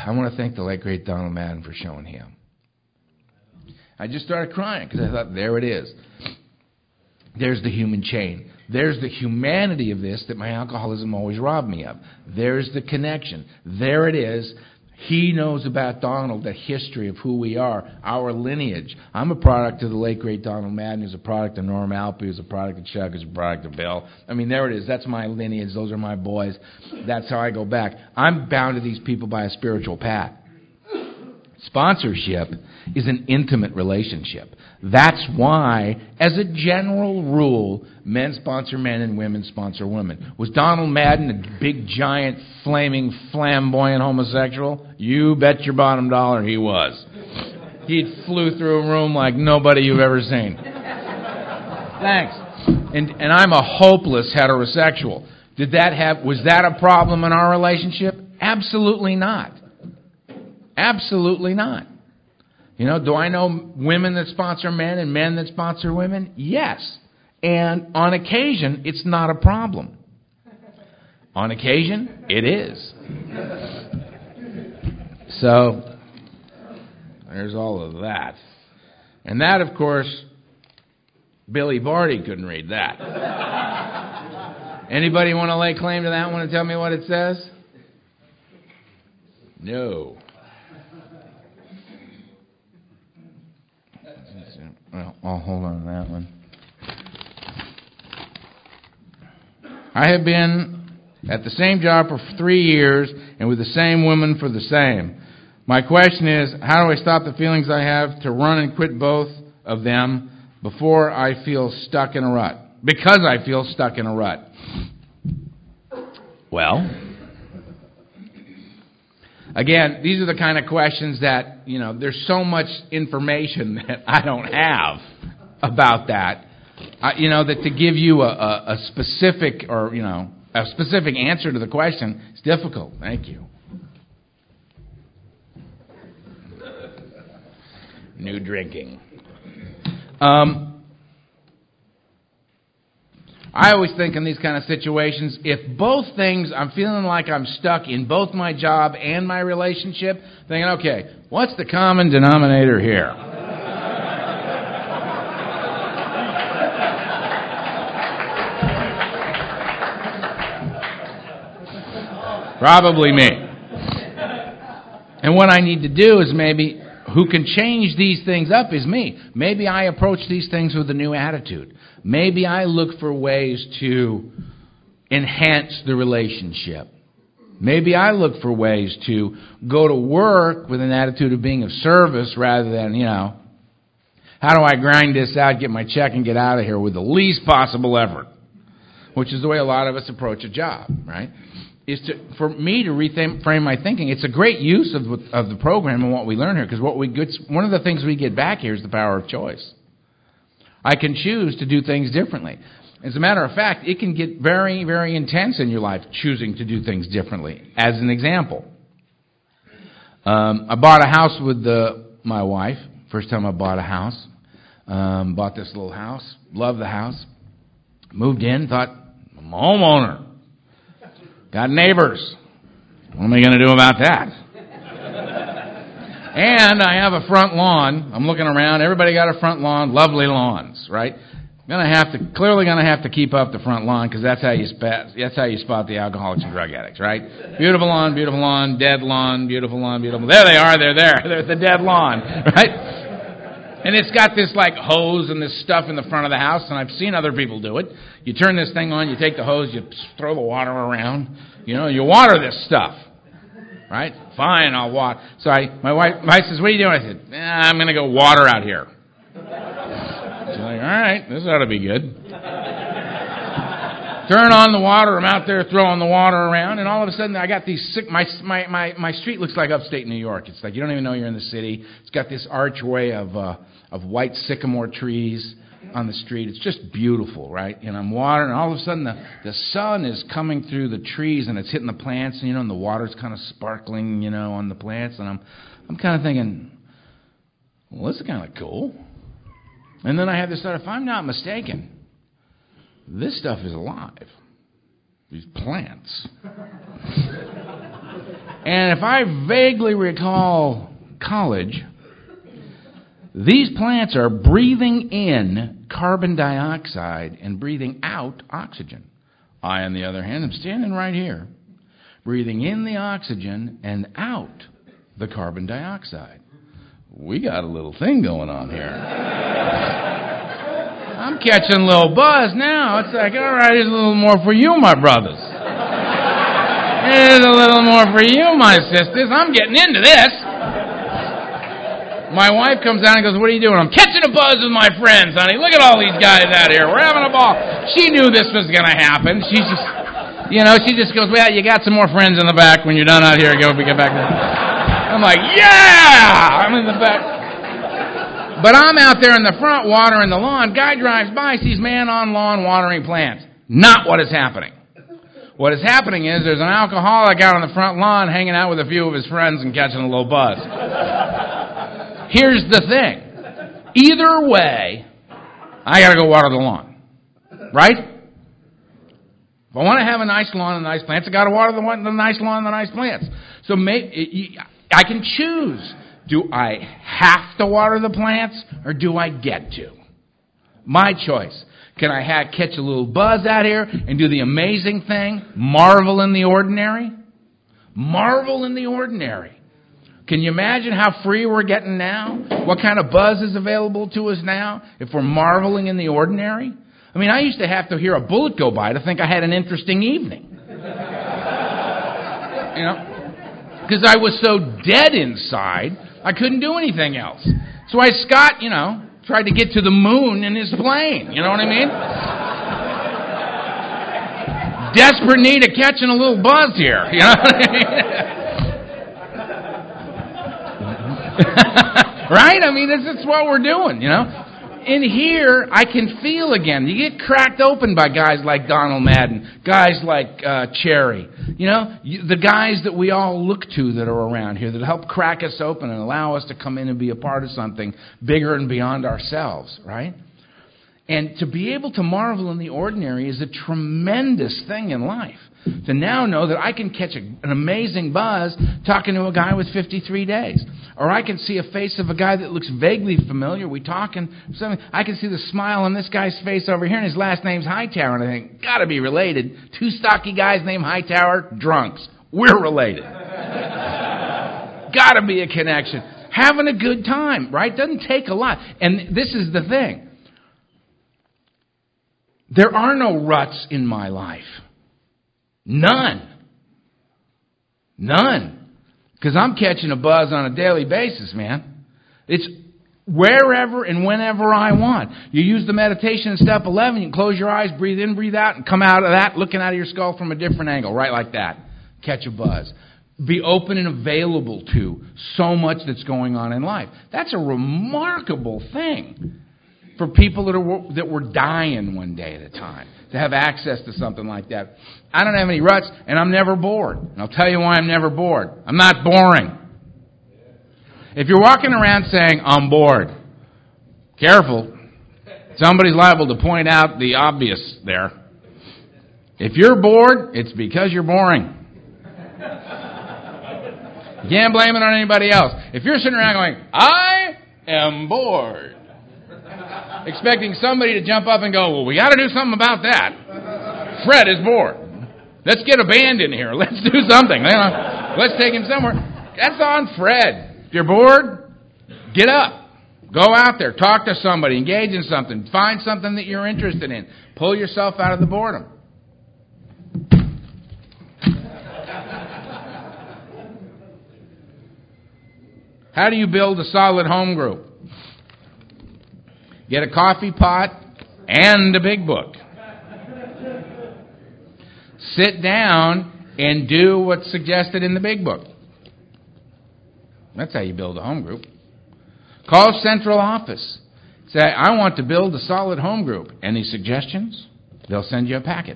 I want to thank the late, great Donald Madden for showing him. I just started crying because I thought, there it is. There's the human chain. There's the humanity of this that my alcoholism always robbed me of. There's the connection. There it is. He knows about Donald, the history of who we are, our lineage. I'm a product of the late, great Donald Madden, who's a product of Norm Alpe, who's a product of Chuck, who's a product of Bill. I mean, there it is. That's my lineage. Those are my boys. That's how I go back. I'm bound to these people by a spiritual path. Sponsorship is an intimate relationship. That's why, as a general rule, men sponsor men and women sponsor women. Was Donald Madden a big, giant, flaming, flamboyant homosexual? You bet your bottom dollar he was. He flew through a room like nobody you've ever seen. Thanks. And I'm a hopeless heterosexual. Was that a problem in our relationship? Absolutely not. Absolutely not. You know, do I know women that sponsor men and men that sponsor women? Yes. And on occasion, it's not a problem. On occasion, it is. So, there's all of that. And that, of course, Billy Barty couldn't read that. Anybody want to lay claim to that one and tell me what it says? No. Well, I'll hold on to that one. I have been at the same job for 3 years and with the same woman for the same. My question is, how do I stop the feelings I have to run and quit both of them before I feel stuck in a rut? Because I feel stuck in a rut. Well, again, these are the kind of questions that, you know, there's so much information that I don't have about that. That to give you a specific or, a specific answer to the question is difficult. Thank you. New drinking. I always think in these kind of situations, if both things, I'm feeling like I'm stuck in both my job and my relationship, thinking, okay, what's the common denominator here? Probably me. And what I need to do is maybe, who can change these things up is me. Maybe I approach these things with a new attitude. Maybe I look for ways to enhance the relationship. Maybe I look for ways to go to work with an attitude of being of service rather than, how do I grind this out, get my check, and get out of here with the least possible effort? Which is the way a lot of us approach a job, right? For me to reframe my thinking. It's a great use of the program and what we learn here, because one of the things we get back here is the power of choice. I can choose to do things differently. As a matter of fact, it can get very, very intense in your life choosing to do things differently. As an example, I bought a house with my wife. First time I bought a house. Bought this little house. Loved the house. Moved in. Thought, I'm a homeowner. Got neighbors. What am I going to do about that? And I have a front lawn. I'm looking around. Everybody got a front lawn. Lovely lawns, right? Clearly going to have to keep up the front lawn, because that's how you spot the alcoholics and drug addicts, right? Beautiful lawn, dead lawn, beautiful lawn, beautiful. There they are. They're there. They're at the dead lawn, right? And it's got this like hose and this stuff in the front of the house, and I've seen other people do it. You turn this thing on, you take the hose, you throw the water around. You water this stuff. Right? Fine, I'll water. So my wife says, what are you doing? I said, I'm going to go water out here. She's like, all right, this ought to be good. Turn on the water. I'm out there throwing the water around, and all of a sudden I got these my street looks like upstate New York. It's like you don't even know you're in the city. It's got this archway of white sycamore trees on the street. It's just beautiful, right? And I'm watering, and all of a sudden the sun is coming through the trees, and it's hitting the plants, and the water's kind of sparkling, on the plants, and I'm kind of thinking, well, this is kind of cool. And then I had this thought, if I'm not mistaken, this stuff is alive. These plants. And if I vaguely recall college, these plants are breathing in carbon dioxide and breathing out oxygen. I, on the other hand, am standing right here, breathing in the oxygen and out the carbon dioxide. We got a little thing going on here. I'm catching a little buzz now. It's like, all right, here's a little more for you, my brothers. Here's a little more for you, my sisters. I'm getting into this. My wife comes down and goes, what are you doing? I'm catching a buzz with my friends, honey. Look at all these guys out here. We're having a ball. She knew this was going to happen. She's just, she just goes, well, you got some more friends in the back. When you're done out here, get back there. I'm like, yeah! I'm in the back. But I'm out there in the front watering the lawn. Guy drives by, sees man on lawn watering plants. Not what is happening. What is happening is there's an alcoholic out on the front lawn hanging out with a few of his friends and catching a little buzz. Here's the thing. Either way, I got to go water the lawn. Right? If I want to have a nice lawn and nice plants, I got to water the nice lawn and the nice plants. So I can choose. Do I have to water the plants or do I get to? My choice. Can I catch a little buzz out here and do the amazing thing? Marvel in the ordinary? Marvel in the ordinary. Can you imagine how free we're getting now? What kind of buzz is available to us now if we're marveling in the ordinary? I mean, I used to have to hear a bullet go by to think I had an interesting evening. Because I was so dead inside, I couldn't do anything else. So Scott, tried to get to the moon in his plane. You know what I mean? Desperate need of catching a little buzz here. You know what I mean? Right? I mean, this is what we're doing, In here, I can feel again. You get cracked open by guys like Donald Madden, guys like Cherry. The guys that we all look to that are around here that help crack us open and allow us to come in and be a part of something bigger and beyond ourselves, right? And to be able to marvel in the ordinary is a tremendous thing in life. To now know that I can catch an amazing buzz talking to a guy with 53 days. Or I can see a face of a guy that looks vaguely familiar. We talk and something. I can see the smile on this guy's face over here, and his last name's Hightower. And I think, got to be related. Two stocky guys named Hightower, drunks. We're related. Got to be a connection. Having a good time, right? Doesn't take a lot. And this is the thing. There are no ruts in my life. None. Because I'm catching a buzz on a daily basis, man. It's wherever and whenever I want. You use the meditation in step 11. You can close your eyes, breathe in, breathe out, and come out of that looking out of your skull from a different angle, right like that. Catch a buzz. Be open and available to so much that's going on in life. That's a remarkable thing for people that were dying one day at a time, to have access to something like that. I don't have any ruts, and I'm never bored. And I'll tell you why I'm never bored. I'm not boring. If you're walking around saying, I'm bored, careful. Somebody's liable to point out the obvious there. If you're bored, it's because you're boring. You can't blame it on anybody else. If you're sitting around going, I am bored, expecting somebody to jump up and go, well, we got to do something about that. Fred is bored. Let's get a band in here. Let's do something. Let's take him somewhere. That's on Fred. If you're bored, get up. Go out there. Talk to somebody. Engage in something. Find something that you're interested in. Pull yourself out of the boredom. How do you build a solid home group? Get a coffee pot and a big book. Sit down and do what's suggested in the big book. That's how you build a home group. Call central office. Say, I want to build a solid home group. Any suggestions? They'll send you a packet.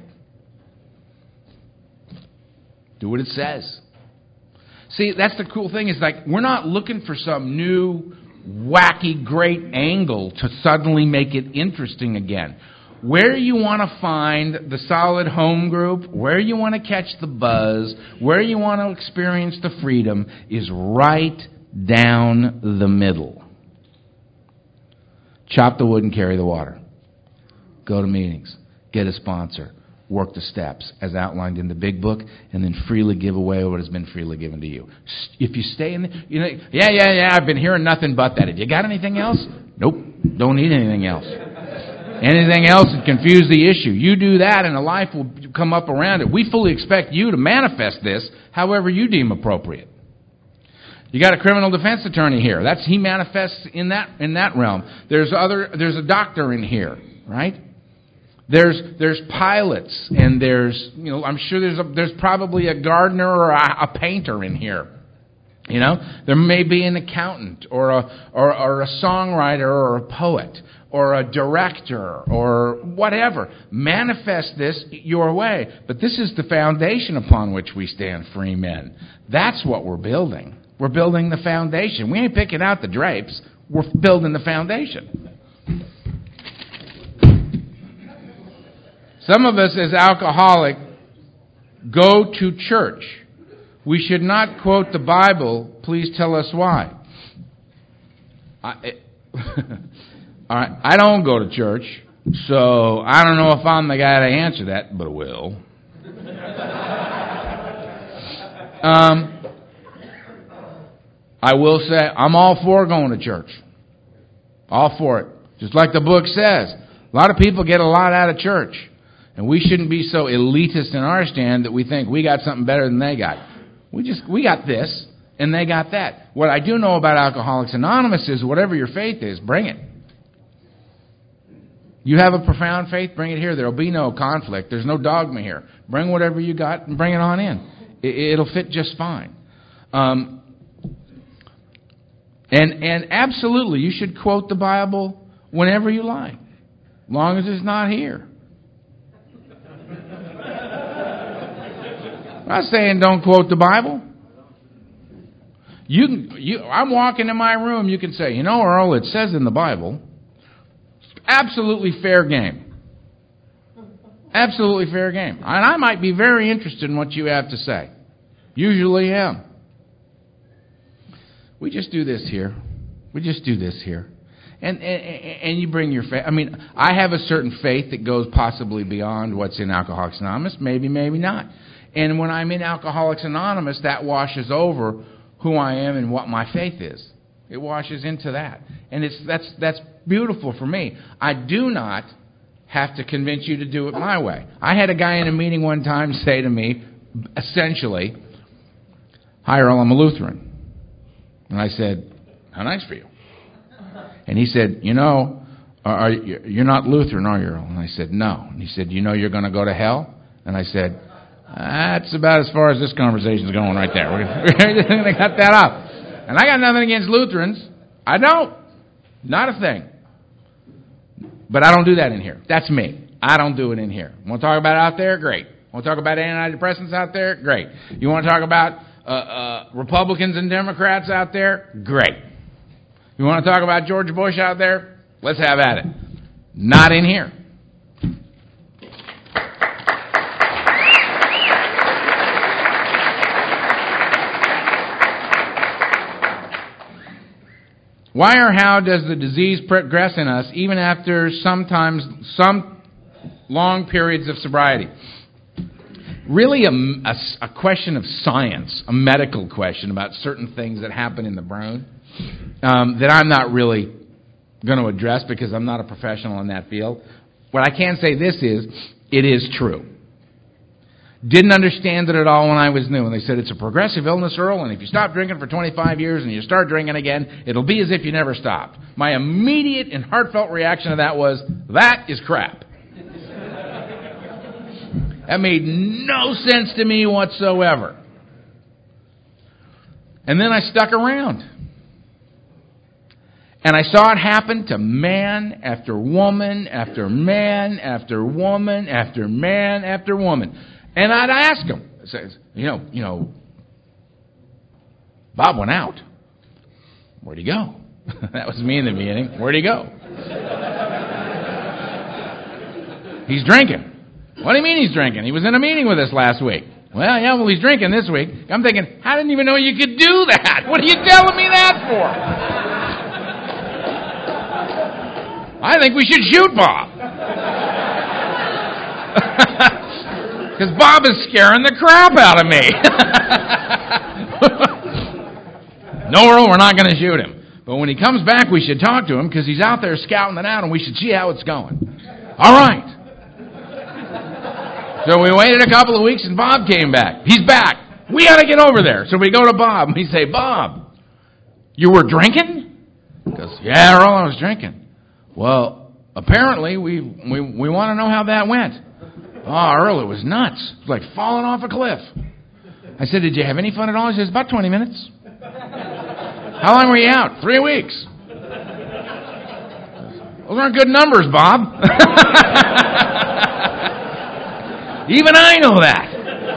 Do what it says. See, that's the cool thing. Is like we're not looking for some new, wacky, great angle to suddenly make it interesting again. Where you want to find the solid home group, where you want to catch the buzz, where you want to experience the freedom is right down the middle. Chop the wood and carry the water. Go to meetings. Get a sponsor. Work the steps as outlined in the big book, and then freely give away what has been freely given to you. If you stay in the, yeah, I've been hearing nothing but that. Have you got anything else? Nope. Don't need anything else. Anything else would confuse the issue. You do that and a life will come up around it. We fully expect you to manifest this however you deem appropriate. You got a criminal defense attorney here. He manifests in that realm. There's a doctor in here, right? There's pilots, and I'm sure there's probably a gardener or a painter in here. There may be an accountant or a songwriter or a poet or a director or whatever. Manifest this your way. But this is the foundation upon which we stand free men. That's what we're building. We're building the foundation. We ain't picking out the drapes. We're building the foundation. Some of us as alcoholics go to church. We should not quote the Bible. Please tell us why. All right, I don't go to church, so I don't know if I'm the guy to answer that, but I will. I will say I'm all for going to church. All for it. Just like the book says. A lot of people get a lot out of church. And we shouldn't be so elitist in our stand that we think we got something better than they got. We got this, and they got that. What I do know about Alcoholics Anonymous is whatever your faith is, bring it. You have a profound faith, bring it here. There will be no conflict. There's no dogma here. Bring whatever you got and bring it on in. It'll fit just fine. And absolutely, you should quote the Bible whenever you like, as long as it's not here. I'm not saying don't quote the Bible. I'm walking in my room, you can say, Earl, it says in the Bible. Absolutely fair game. Absolutely fair game. And I might be very interested in what you have to say. Usually am. We just do this here. We just do this here. And you bring your faith. I have a certain faith that goes possibly beyond what's in Alcoholics Anonymous. Maybe, maybe not. And when I'm in Alcoholics Anonymous, that washes over who I am and what my faith is. It washes into that. And that's beautiful for me. I do not have to convince you to do it my way. I had a guy in a meeting one time say to me, essentially, "Hi, Earl, I'm a Lutheran." And I said, "How nice for you." And he said, "You're not Lutheran, are you, Earl?" And I said, "No." And he said, "You're going to go to hell?" And I said, "That's about as far as this conversation's going right there. We're going to cut that off." And I got nothing against Lutherans. I don't. Not a thing. But I don't do that in here. That's me. I don't do it in here. Want to talk about it out there? Great. Want to talk about antidepressants out there? Great. You want to talk about Republicans and Democrats out there? Great. You want to talk about George Bush out there? Let's have at it. Not in here. Why or how does the disease progress in us even after sometimes some long periods of sobriety? Really a question of science, a medical question about certain things that happen in the brain that I'm not really going to address because I'm not a professional in that field. What I can say this is, it is true. Didn't understand it at all when I was new. And they said, it's a progressive illness, Earl, and if you stop drinking for 25 years and you start drinking again, it'll be as if you never stopped. My immediate and heartfelt reaction to that was, that is crap. That made no sense to me whatsoever. And then I stuck around. And I saw it happen to man after woman after man after woman after man after woman. And I'd ask him, says, Bob went out. Where'd he go? That was me in the beginning. Where'd he go? He's drinking. What do you mean he's drinking? He was in a meeting with us last week. Well, yeah, well, he's drinking this week. I'm thinking, I didn't even know you could do that. What are you telling me that for? I think we should shoot Bob. Because Bob is scaring the crap out of me. No, Earl, we're not going to shoot him. But when he comes back, we should talk to him because he's out there scouting it out, and we should see how it's going. All right. So we waited a couple of weeks, and Bob came back. He's back. We got to get over there. So we go to Bob, and we say, Bob, you were drinking? He goes, yeah, Earl, I was drinking. Well, apparently, we want to know how that went. Oh, Earl, it was nuts. It was like falling off a cliff. I said, did you have any fun at all? He says, about 20 minutes. How long were you out? 3 weeks. Those aren't good numbers, Bob. Even I know that.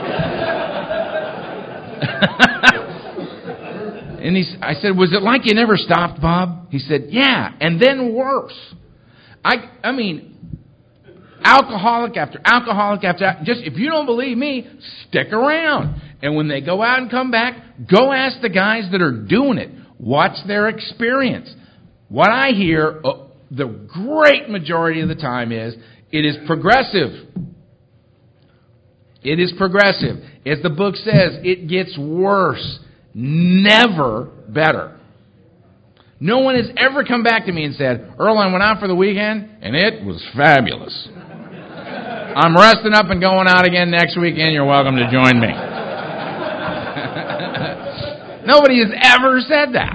And I said, was it like you never stopped, Bob? He said, yeah, and then worse. I mean, alcoholic after alcoholic after, just if you don't believe me, stick around. And when they go out and come back, go ask the guys that are doing it. What's their experience? What I hear, the great majority of the time is, it is progressive. It is progressive. As the book says, it gets worse, never better. No one has ever come back to me and said, Earl, I went out for the weekend, and it was fabulous. I'm resting up and going out again next weekend. You're welcome to join me. Nobody has ever said that.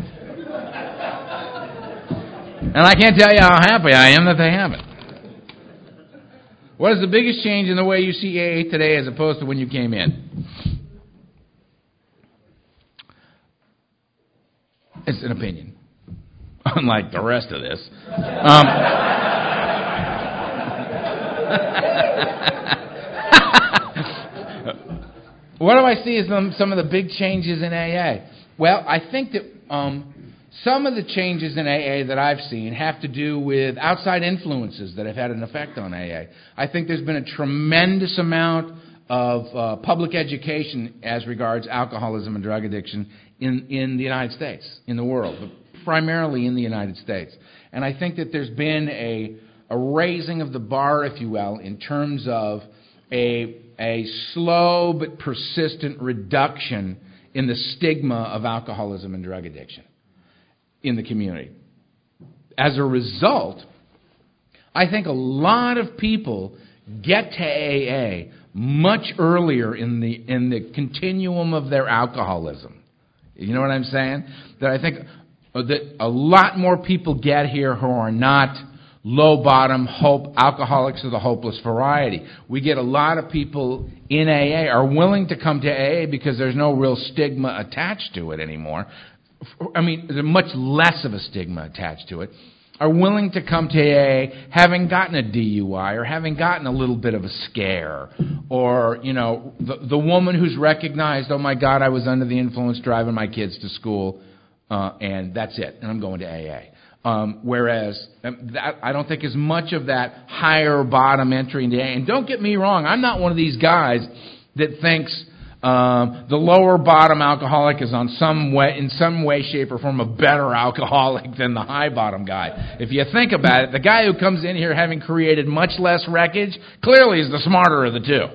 And I can't tell you how happy I am that they haven't. What is the biggest change in the way you see AA today as opposed to when you came in? It's an opinion. Unlike the rest of this. What do I see as some of the big changes in AA? Well, I think that some of the changes in AA that I've seen have to do with outside influences that have had an effect on AA. I think there's been a tremendous amount of public education as regards alcoholism and drug addiction in the United States, in the world, but primarily in the United States. And I think that there's been a raising of the bar, if you will, in terms of a slow but persistent reduction in the stigma of alcoholism and drug addiction in the community. As a result, I think a lot of people get to AA much earlier in the continuum of their alcoholism. You know what I'm saying? That I think that a lot more people get here who are not low bottom alcoholics of the hopeless variety. We get a lot of people in AA are willing to come to AA because there's no real stigma attached to it anymore. I mean, there's much less of a stigma attached to it. Are willing to come to AA having gotten a DUI or having gotten a little bit of a scare, or, you know, the woman who's recognized, oh my God, I was under the influence driving my kids to school, and that's it, and I'm going to AA. Whereas that, I don't think as much of that higher bottom entry into AA. And don't get me wrong, I'm not one of these guys that thinks the lower bottom alcoholic is in some way, shape, or form a better alcoholic than the high bottom guy. If you think about it, the guy who comes in here having created much less wreckage clearly is the smarter of the two.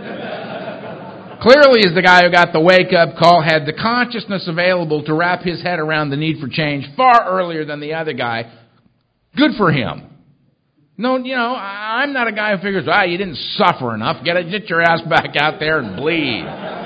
Clearly is the guy who got the wake-up call, had the consciousness available to wrap his head around the need for change far earlier than the other guy. Good for him. No, you know, I'm not a guy who figures, you didn't suffer enough. Get your ass back out there and bleed.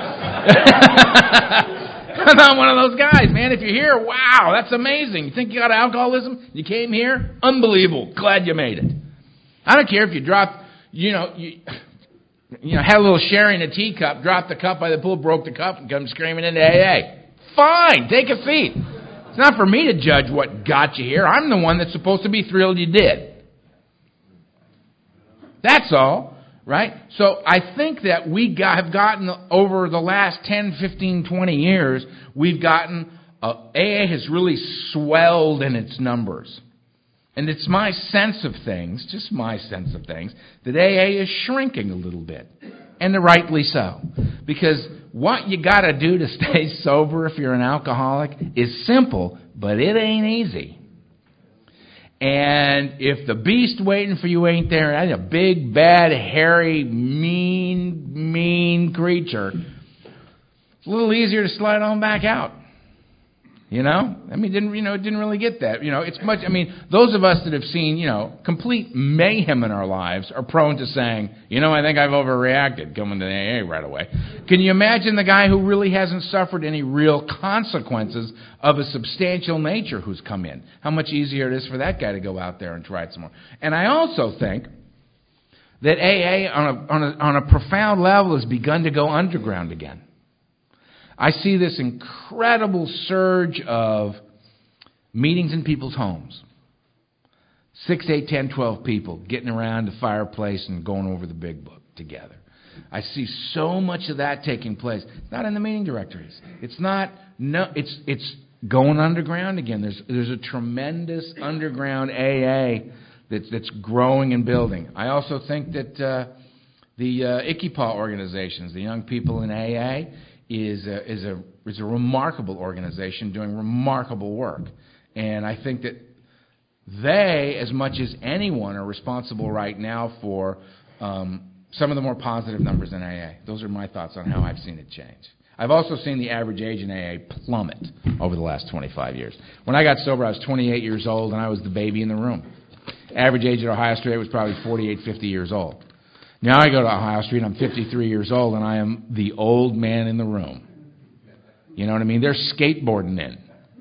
I'm not one of those guys, man. If you're here, wow, that's amazing. You think you got alcoholism? You came here? Unbelievable. Glad you made it. I don't care if you dropped, you had a little sharing a teacup, dropped the cup by the pool, broke the cup, and come screaming into AA. Fine, take a seat. It's not for me to judge what got you here. I'm the one that's supposed to be thrilled you did. That's all, right? So I think that have gotten, over the last 10, 15, 20 years, we've gotten, AA has really swelled in its numbers. and it's my sense of things, just my sense of things, that AA is shrinking a little bit. And rightly so. Because what you got to do to stay sober if you're an alcoholic is simple, but it ain't easy. And if the beast waiting for you ain't there, and a big, bad, hairy, mean creature, it's a little easier to slide on back out. You know? I mean, it didn't really get that. It's much, those of us that have seen, complete mayhem in our lives are prone to saying, I think I've overreacted, coming to the AA right away. Can you imagine the guy who really hasn't suffered any real consequences of a substantial nature who's come in? How much easier it is for that guy to go out there and try it some more. And I also think that AA, on a profound level, has begun to go underground again. I see this incredible surge of meetings in people's homes. 6, 8, 10, 12 people getting around the fireplace and going over the big book together. I see so much of that taking place. It's not in the meeting directories. It's going underground again. There's a tremendous underground AA that's growing and building. I also think that the Ikipa organizations, the young people in AA, is a remarkable organization doing remarkable work. And I think that they, as much as anyone, are responsible right now for some of the more positive numbers in AA. Those are my thoughts on how I've seen it change. I've also seen the average age in AA plummet over the last 25 years. When I got sober, I was 28 years old, and I was the baby in the room. Average age at Ohio Street was probably 48, 50 years old. Now I go to Ohio Street, I'm 53 years old, and I am the old man in the room. You know what I mean? They're skateboarding in.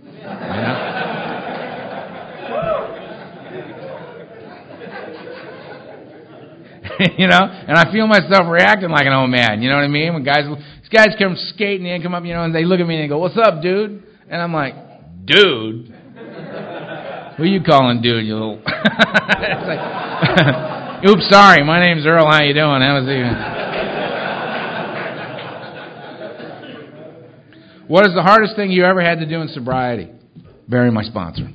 And I feel myself reacting like an old man. You know what I mean? When these guys come skating in, come up, and they look at me and they go, "What's up, dude?" And I'm like, "Dude? Who are you calling dude, you little..." It's like, "Oops, sorry, my name's Earl, how you doing? How was it?" What is the hardest thing you ever had to do in sobriety? Bury my sponsor.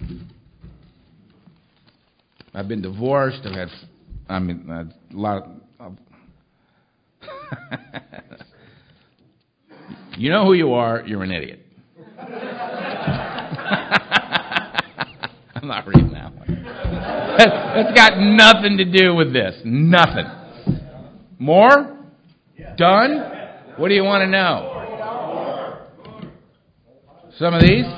I've been divorced, I've had a lot of... You know who you are, you're an idiot. I'm not reading that one. It's got nothing to do with this. Nothing. More? Done? What do you want to know? Some of these?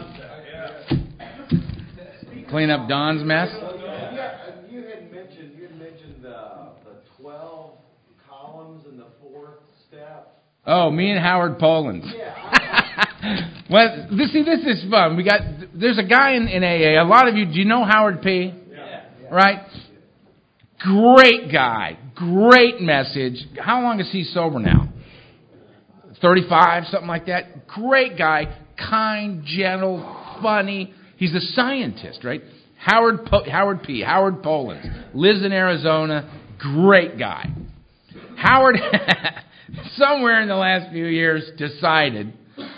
Clean up Don's mess? You had mentioned the 12 columns in the 4th step. Oh, me and Howard Poland. Yeah. Well, this is fun. There's a guy in AA. A lot of you, do you know Howard P? Yeah. Right? Great guy. Great message. How long is he sober now? 35, something like that. Great guy. Kind, gentle, funny. He's a scientist, right? Howard P. Howard Poland. Lives in Arizona. Great guy. Howard, somewhere in the last few years, decided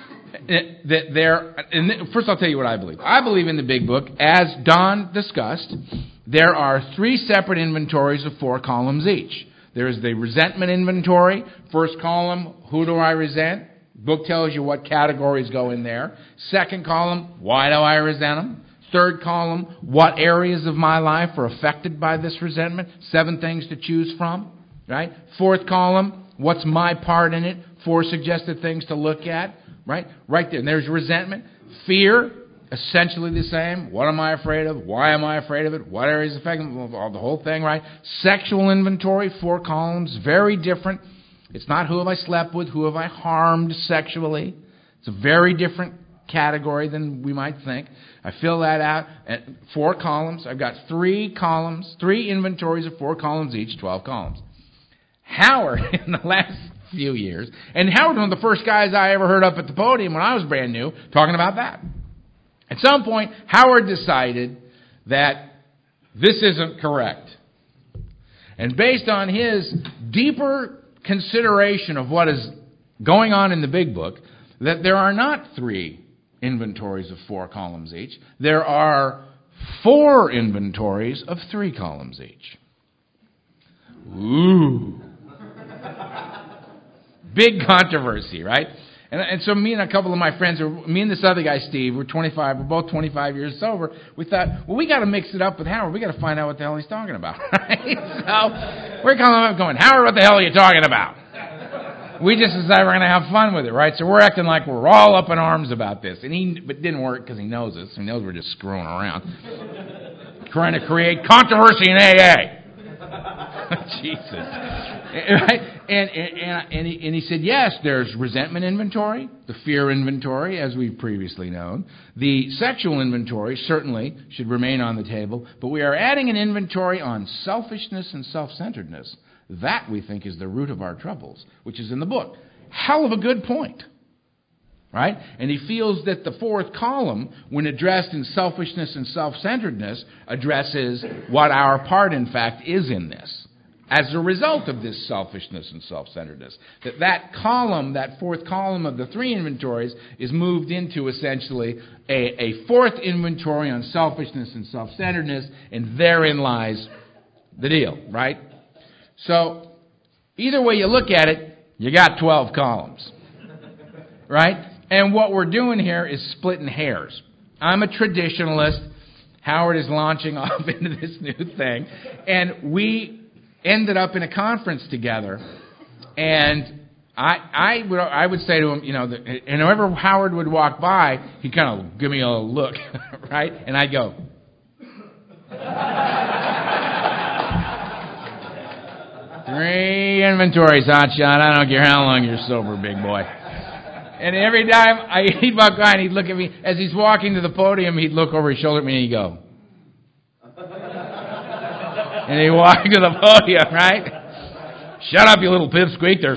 that first I'll tell you what I believe. I believe in the Big Book, as Don discussed, there are 3 separate inventories of 4 columns each. There is the resentment inventory. First column, who do I resent? Book tells you what categories go in there. Second column, why do I resent them? Third column, what areas of my life are affected by this resentment? 7 things to choose from, right? Fourth column, what's my part in it? 4 suggested things to look at, right? Right there. And there's resentment. Fear, essentially the same. What am I afraid of? Why am I afraid of it? What areas affect me? The whole thing, right? Sexual inventory, 4 columns, very different. It's not who have I slept with, who have I harmed sexually. It's a very different category than we might think. I fill that out at 4 columns. I've got 3 columns, 3 inventories of 4 columns each, 12 columns. Howard, in the last few years, and Howard was one of the first guys I ever heard up at the podium when I was brand new talking about that. At some point, Howard decided that this isn't correct. And based on his deeper consideration of what is going on in the Big Book, that there are not 3 inventories of 4 columns each. There are 4 inventories of 3 columns each. Ooh. Big controversy, right? And so me and a couple of my friends, me and this other guy, Steve, we're both 25 years sober. We thought, well, we got to mix it up with Howard. We got to find out what the hell he's talking about, right? So we're calling up going, Howard, what the hell are you talking about? We just decided we're going to have fun with it, right? So we're acting like we're all up in arms about this. But it didn't work because he knows us. He knows we're just screwing around. Trying to create controversy in AA. Jesus. Right? And he said, yes, there's resentment inventory, the fear inventory, as we've previously known. The sexual inventory certainly should remain on the table, but we are adding an inventory on selfishness and self-centeredness. That, we think, is the root of our troubles, which is in the book. Hell of a good point. Right? And he feels that the 4th column, when addressed in selfishness and self-centeredness, addresses what our part, in fact, is in this. As a result of this selfishness and self-centeredness. That column, that 4th column of the 3 inventories, is moved into essentially a 4th inventory on selfishness and self-centeredness, and therein lies the deal, right? So, either way you look at it, you got 12 columns. Right? And what we're doing here is splitting hairs. I'm a traditionalist. Howard is launching off into this new thing. And we ended up in a conference together. And I would say to him, and whenever Howard would walk by, he'd kind of give me a look, right? And I'd go, 3 inventories, hotshot. I don't care how long you're sober, big boy. And every time he'd walk by and he'd look at me, as he's walking to the podium, he'd look over his shoulder at me and he'd go. And he'd walk to the podium, right? Shut up, you little pipsqueak. There's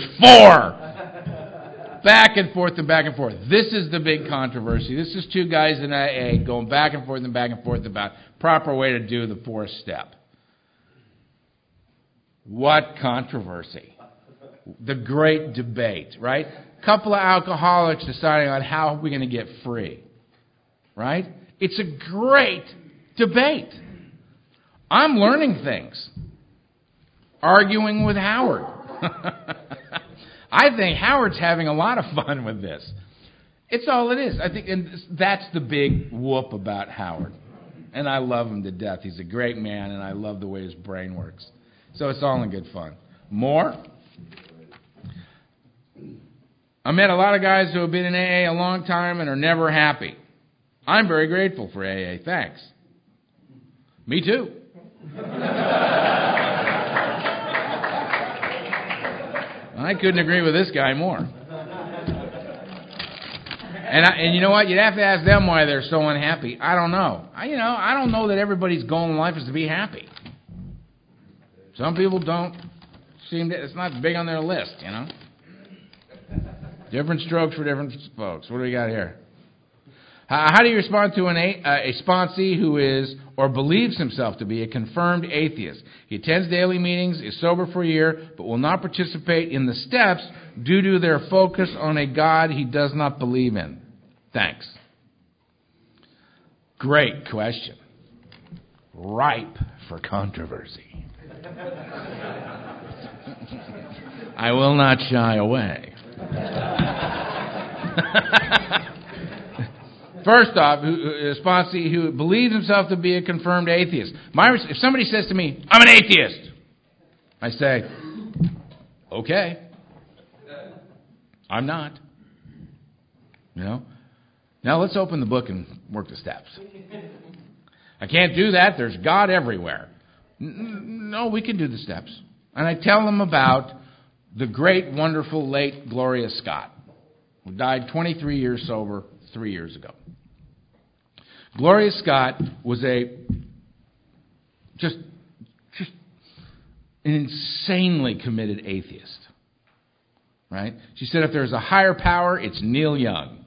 4. Back and forth and back and forth. This is the big controversy. This is 2 guys in AA going back and forth about proper way to do the 4th step. What controversy? The great debate, right? Couple of alcoholics deciding on how we're going to get free, right? It's a great debate. I'm learning things. Arguing with Howard. I think Howard's having a lot of fun with this. It's all it is. I think, and that's the big whoop about Howard. And I love him to death. He's a great man, and I love the way his brain works. So it's all in good fun. More? I met a lot of guys who have been in AA a long time and are never happy. I'm very grateful for AA. Thanks. Me too. I couldn't agree with this guy more. And you know what? You'd have to ask them why they're so unhappy. I don't know. I don't know that everybody's goal in life is to be happy. Some people don't seem to, it's not big on their list, Different strokes for different folks. What do we got here? How do you respond to a sponsee who is or believes himself to be a confirmed atheist? He attends daily meetings, is sober for a year, but will not participate in the steps due to their focus on a God he does not believe in. Thanks. Great question. Ripe for controversy. I will not shy away. First off, a sponsee who believes himself to be a confirmed atheist. If somebody says to me, I'm an atheist, I say, okay, I'm not. Now let's open the book and work the steps. I can't do that. There's God everywhere. No, we can do the steps. And I tell them about the great, wonderful, late Gloria Scott, who died 23 years sober 3 years ago. Gloria Scott was just an insanely committed atheist. Right? She said if there's a higher power, it's Neil Young.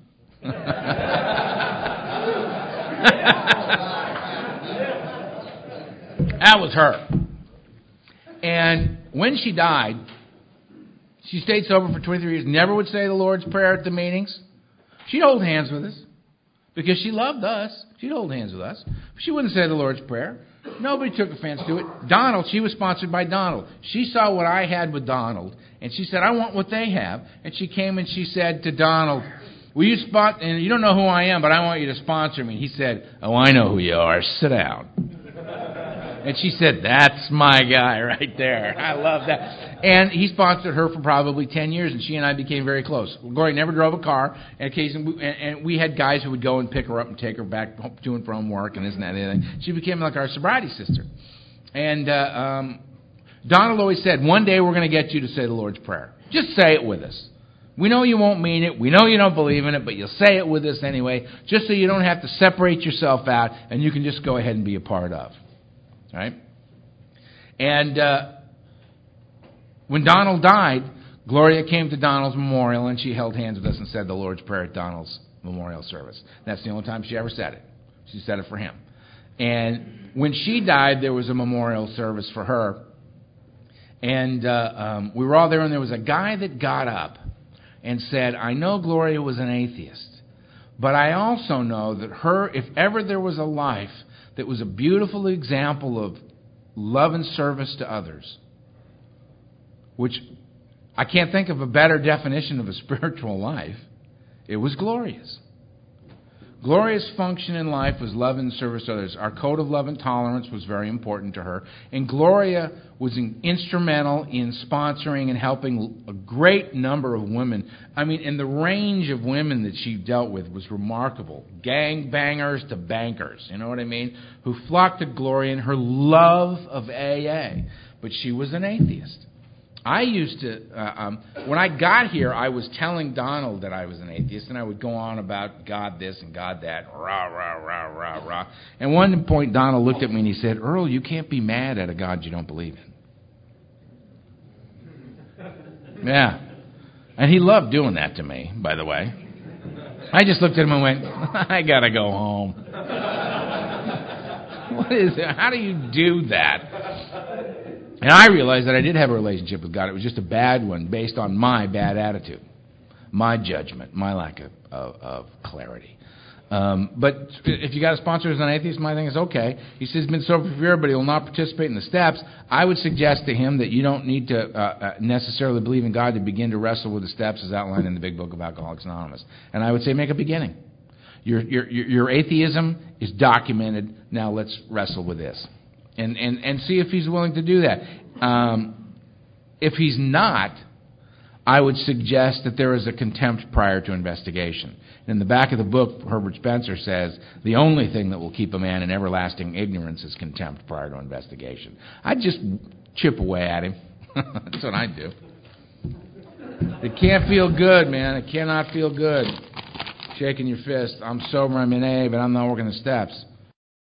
That was her. And when she died, she stayed sober for 23 years, never would say the Lord's Prayer at the meetings. She'd hold hands with us because she loved us. She'd hold hands with us. But she wouldn't say the Lord's Prayer. Nobody took offense to it. Donald, she was sponsored by Donald. She saw what I had with Donald, and she said, I want what they have. And she came and she said to Donald, will you sponsor, and you don't know who I am, but I want you to sponsor me. He said, oh, I know who you are. Sit down. And she said, that's my guy right there. I love that. And he sponsored her for probably 10 years, and she and I became very close. Gloria never drove a car, and we had guys who would go and pick her up and take her back to and from work and this and that and the other. She became like our sobriety sister. And Donald always said, one day we're going to get you to say the Lord's Prayer. Just say it with us. We know you won't mean it. We know you don't believe in it, but you'll say it with us anyway, just so you don't have to separate yourself out, and you can just go ahead and be a part of. Right? And when Donald died, Gloria came to Donald's memorial, and she held hands with us and said the Lord's Prayer at Donald's memorial service. That's the only time she ever said it. She said it for him. And when she died, there was a memorial service for her. And we were all there, and there was a guy that got up and said, I know Gloria was an atheist, but I also know that if ever there was a life that was a beautiful example of love and service to others, which I can't think of a better definition of a spiritual life, it was Gloria's. Gloria's function in life was love and service to others. Our code of love and tolerance was very important to her. And Gloria was instrumental in sponsoring and helping a great number of women. I mean, and the range of women that she dealt with was remarkable. Gangbangers to bankers, you know what I mean? Who flocked to Gloria in her love of AA. But she was an atheist. I used to, when I got here, I was telling Donald that I was an atheist, and I would go on about God this and God that, rah, rah, rah, rah, rah. And one point, Donald looked at me and he said, Earl, you can't be mad at a God you don't believe in. Yeah. And he loved doing that to me, by the way. I just looked at him and went, I got to go home. What is it? How do you do that? And I realized that I did have a relationship with God. It was just a bad one based on my bad attitude, my judgment, my lack of clarity. But if you got a sponsor who's an atheist, my thing is okay. He says he's been sober for a year, but he will not participate in the steps. I would suggest to him that you don't need to necessarily believe in God to begin to wrestle with the steps as outlined in the Big Book of Alcoholics Anonymous. And I would say make a beginning. Your atheism is documented. Now let's wrestle with this. And see if he's willing to do that. If he's not, I would suggest that there is a contempt prior to investigation. In the back of the book, Herbert Spencer says, the only thing that will keep a man in everlasting ignorance is contempt prior to investigation. I'd just chip away at him. That's what I'd do. It can't feel good, man. It cannot feel good. Shaking your fist. I'm sober, I'm in AA, but I'm not working the steps.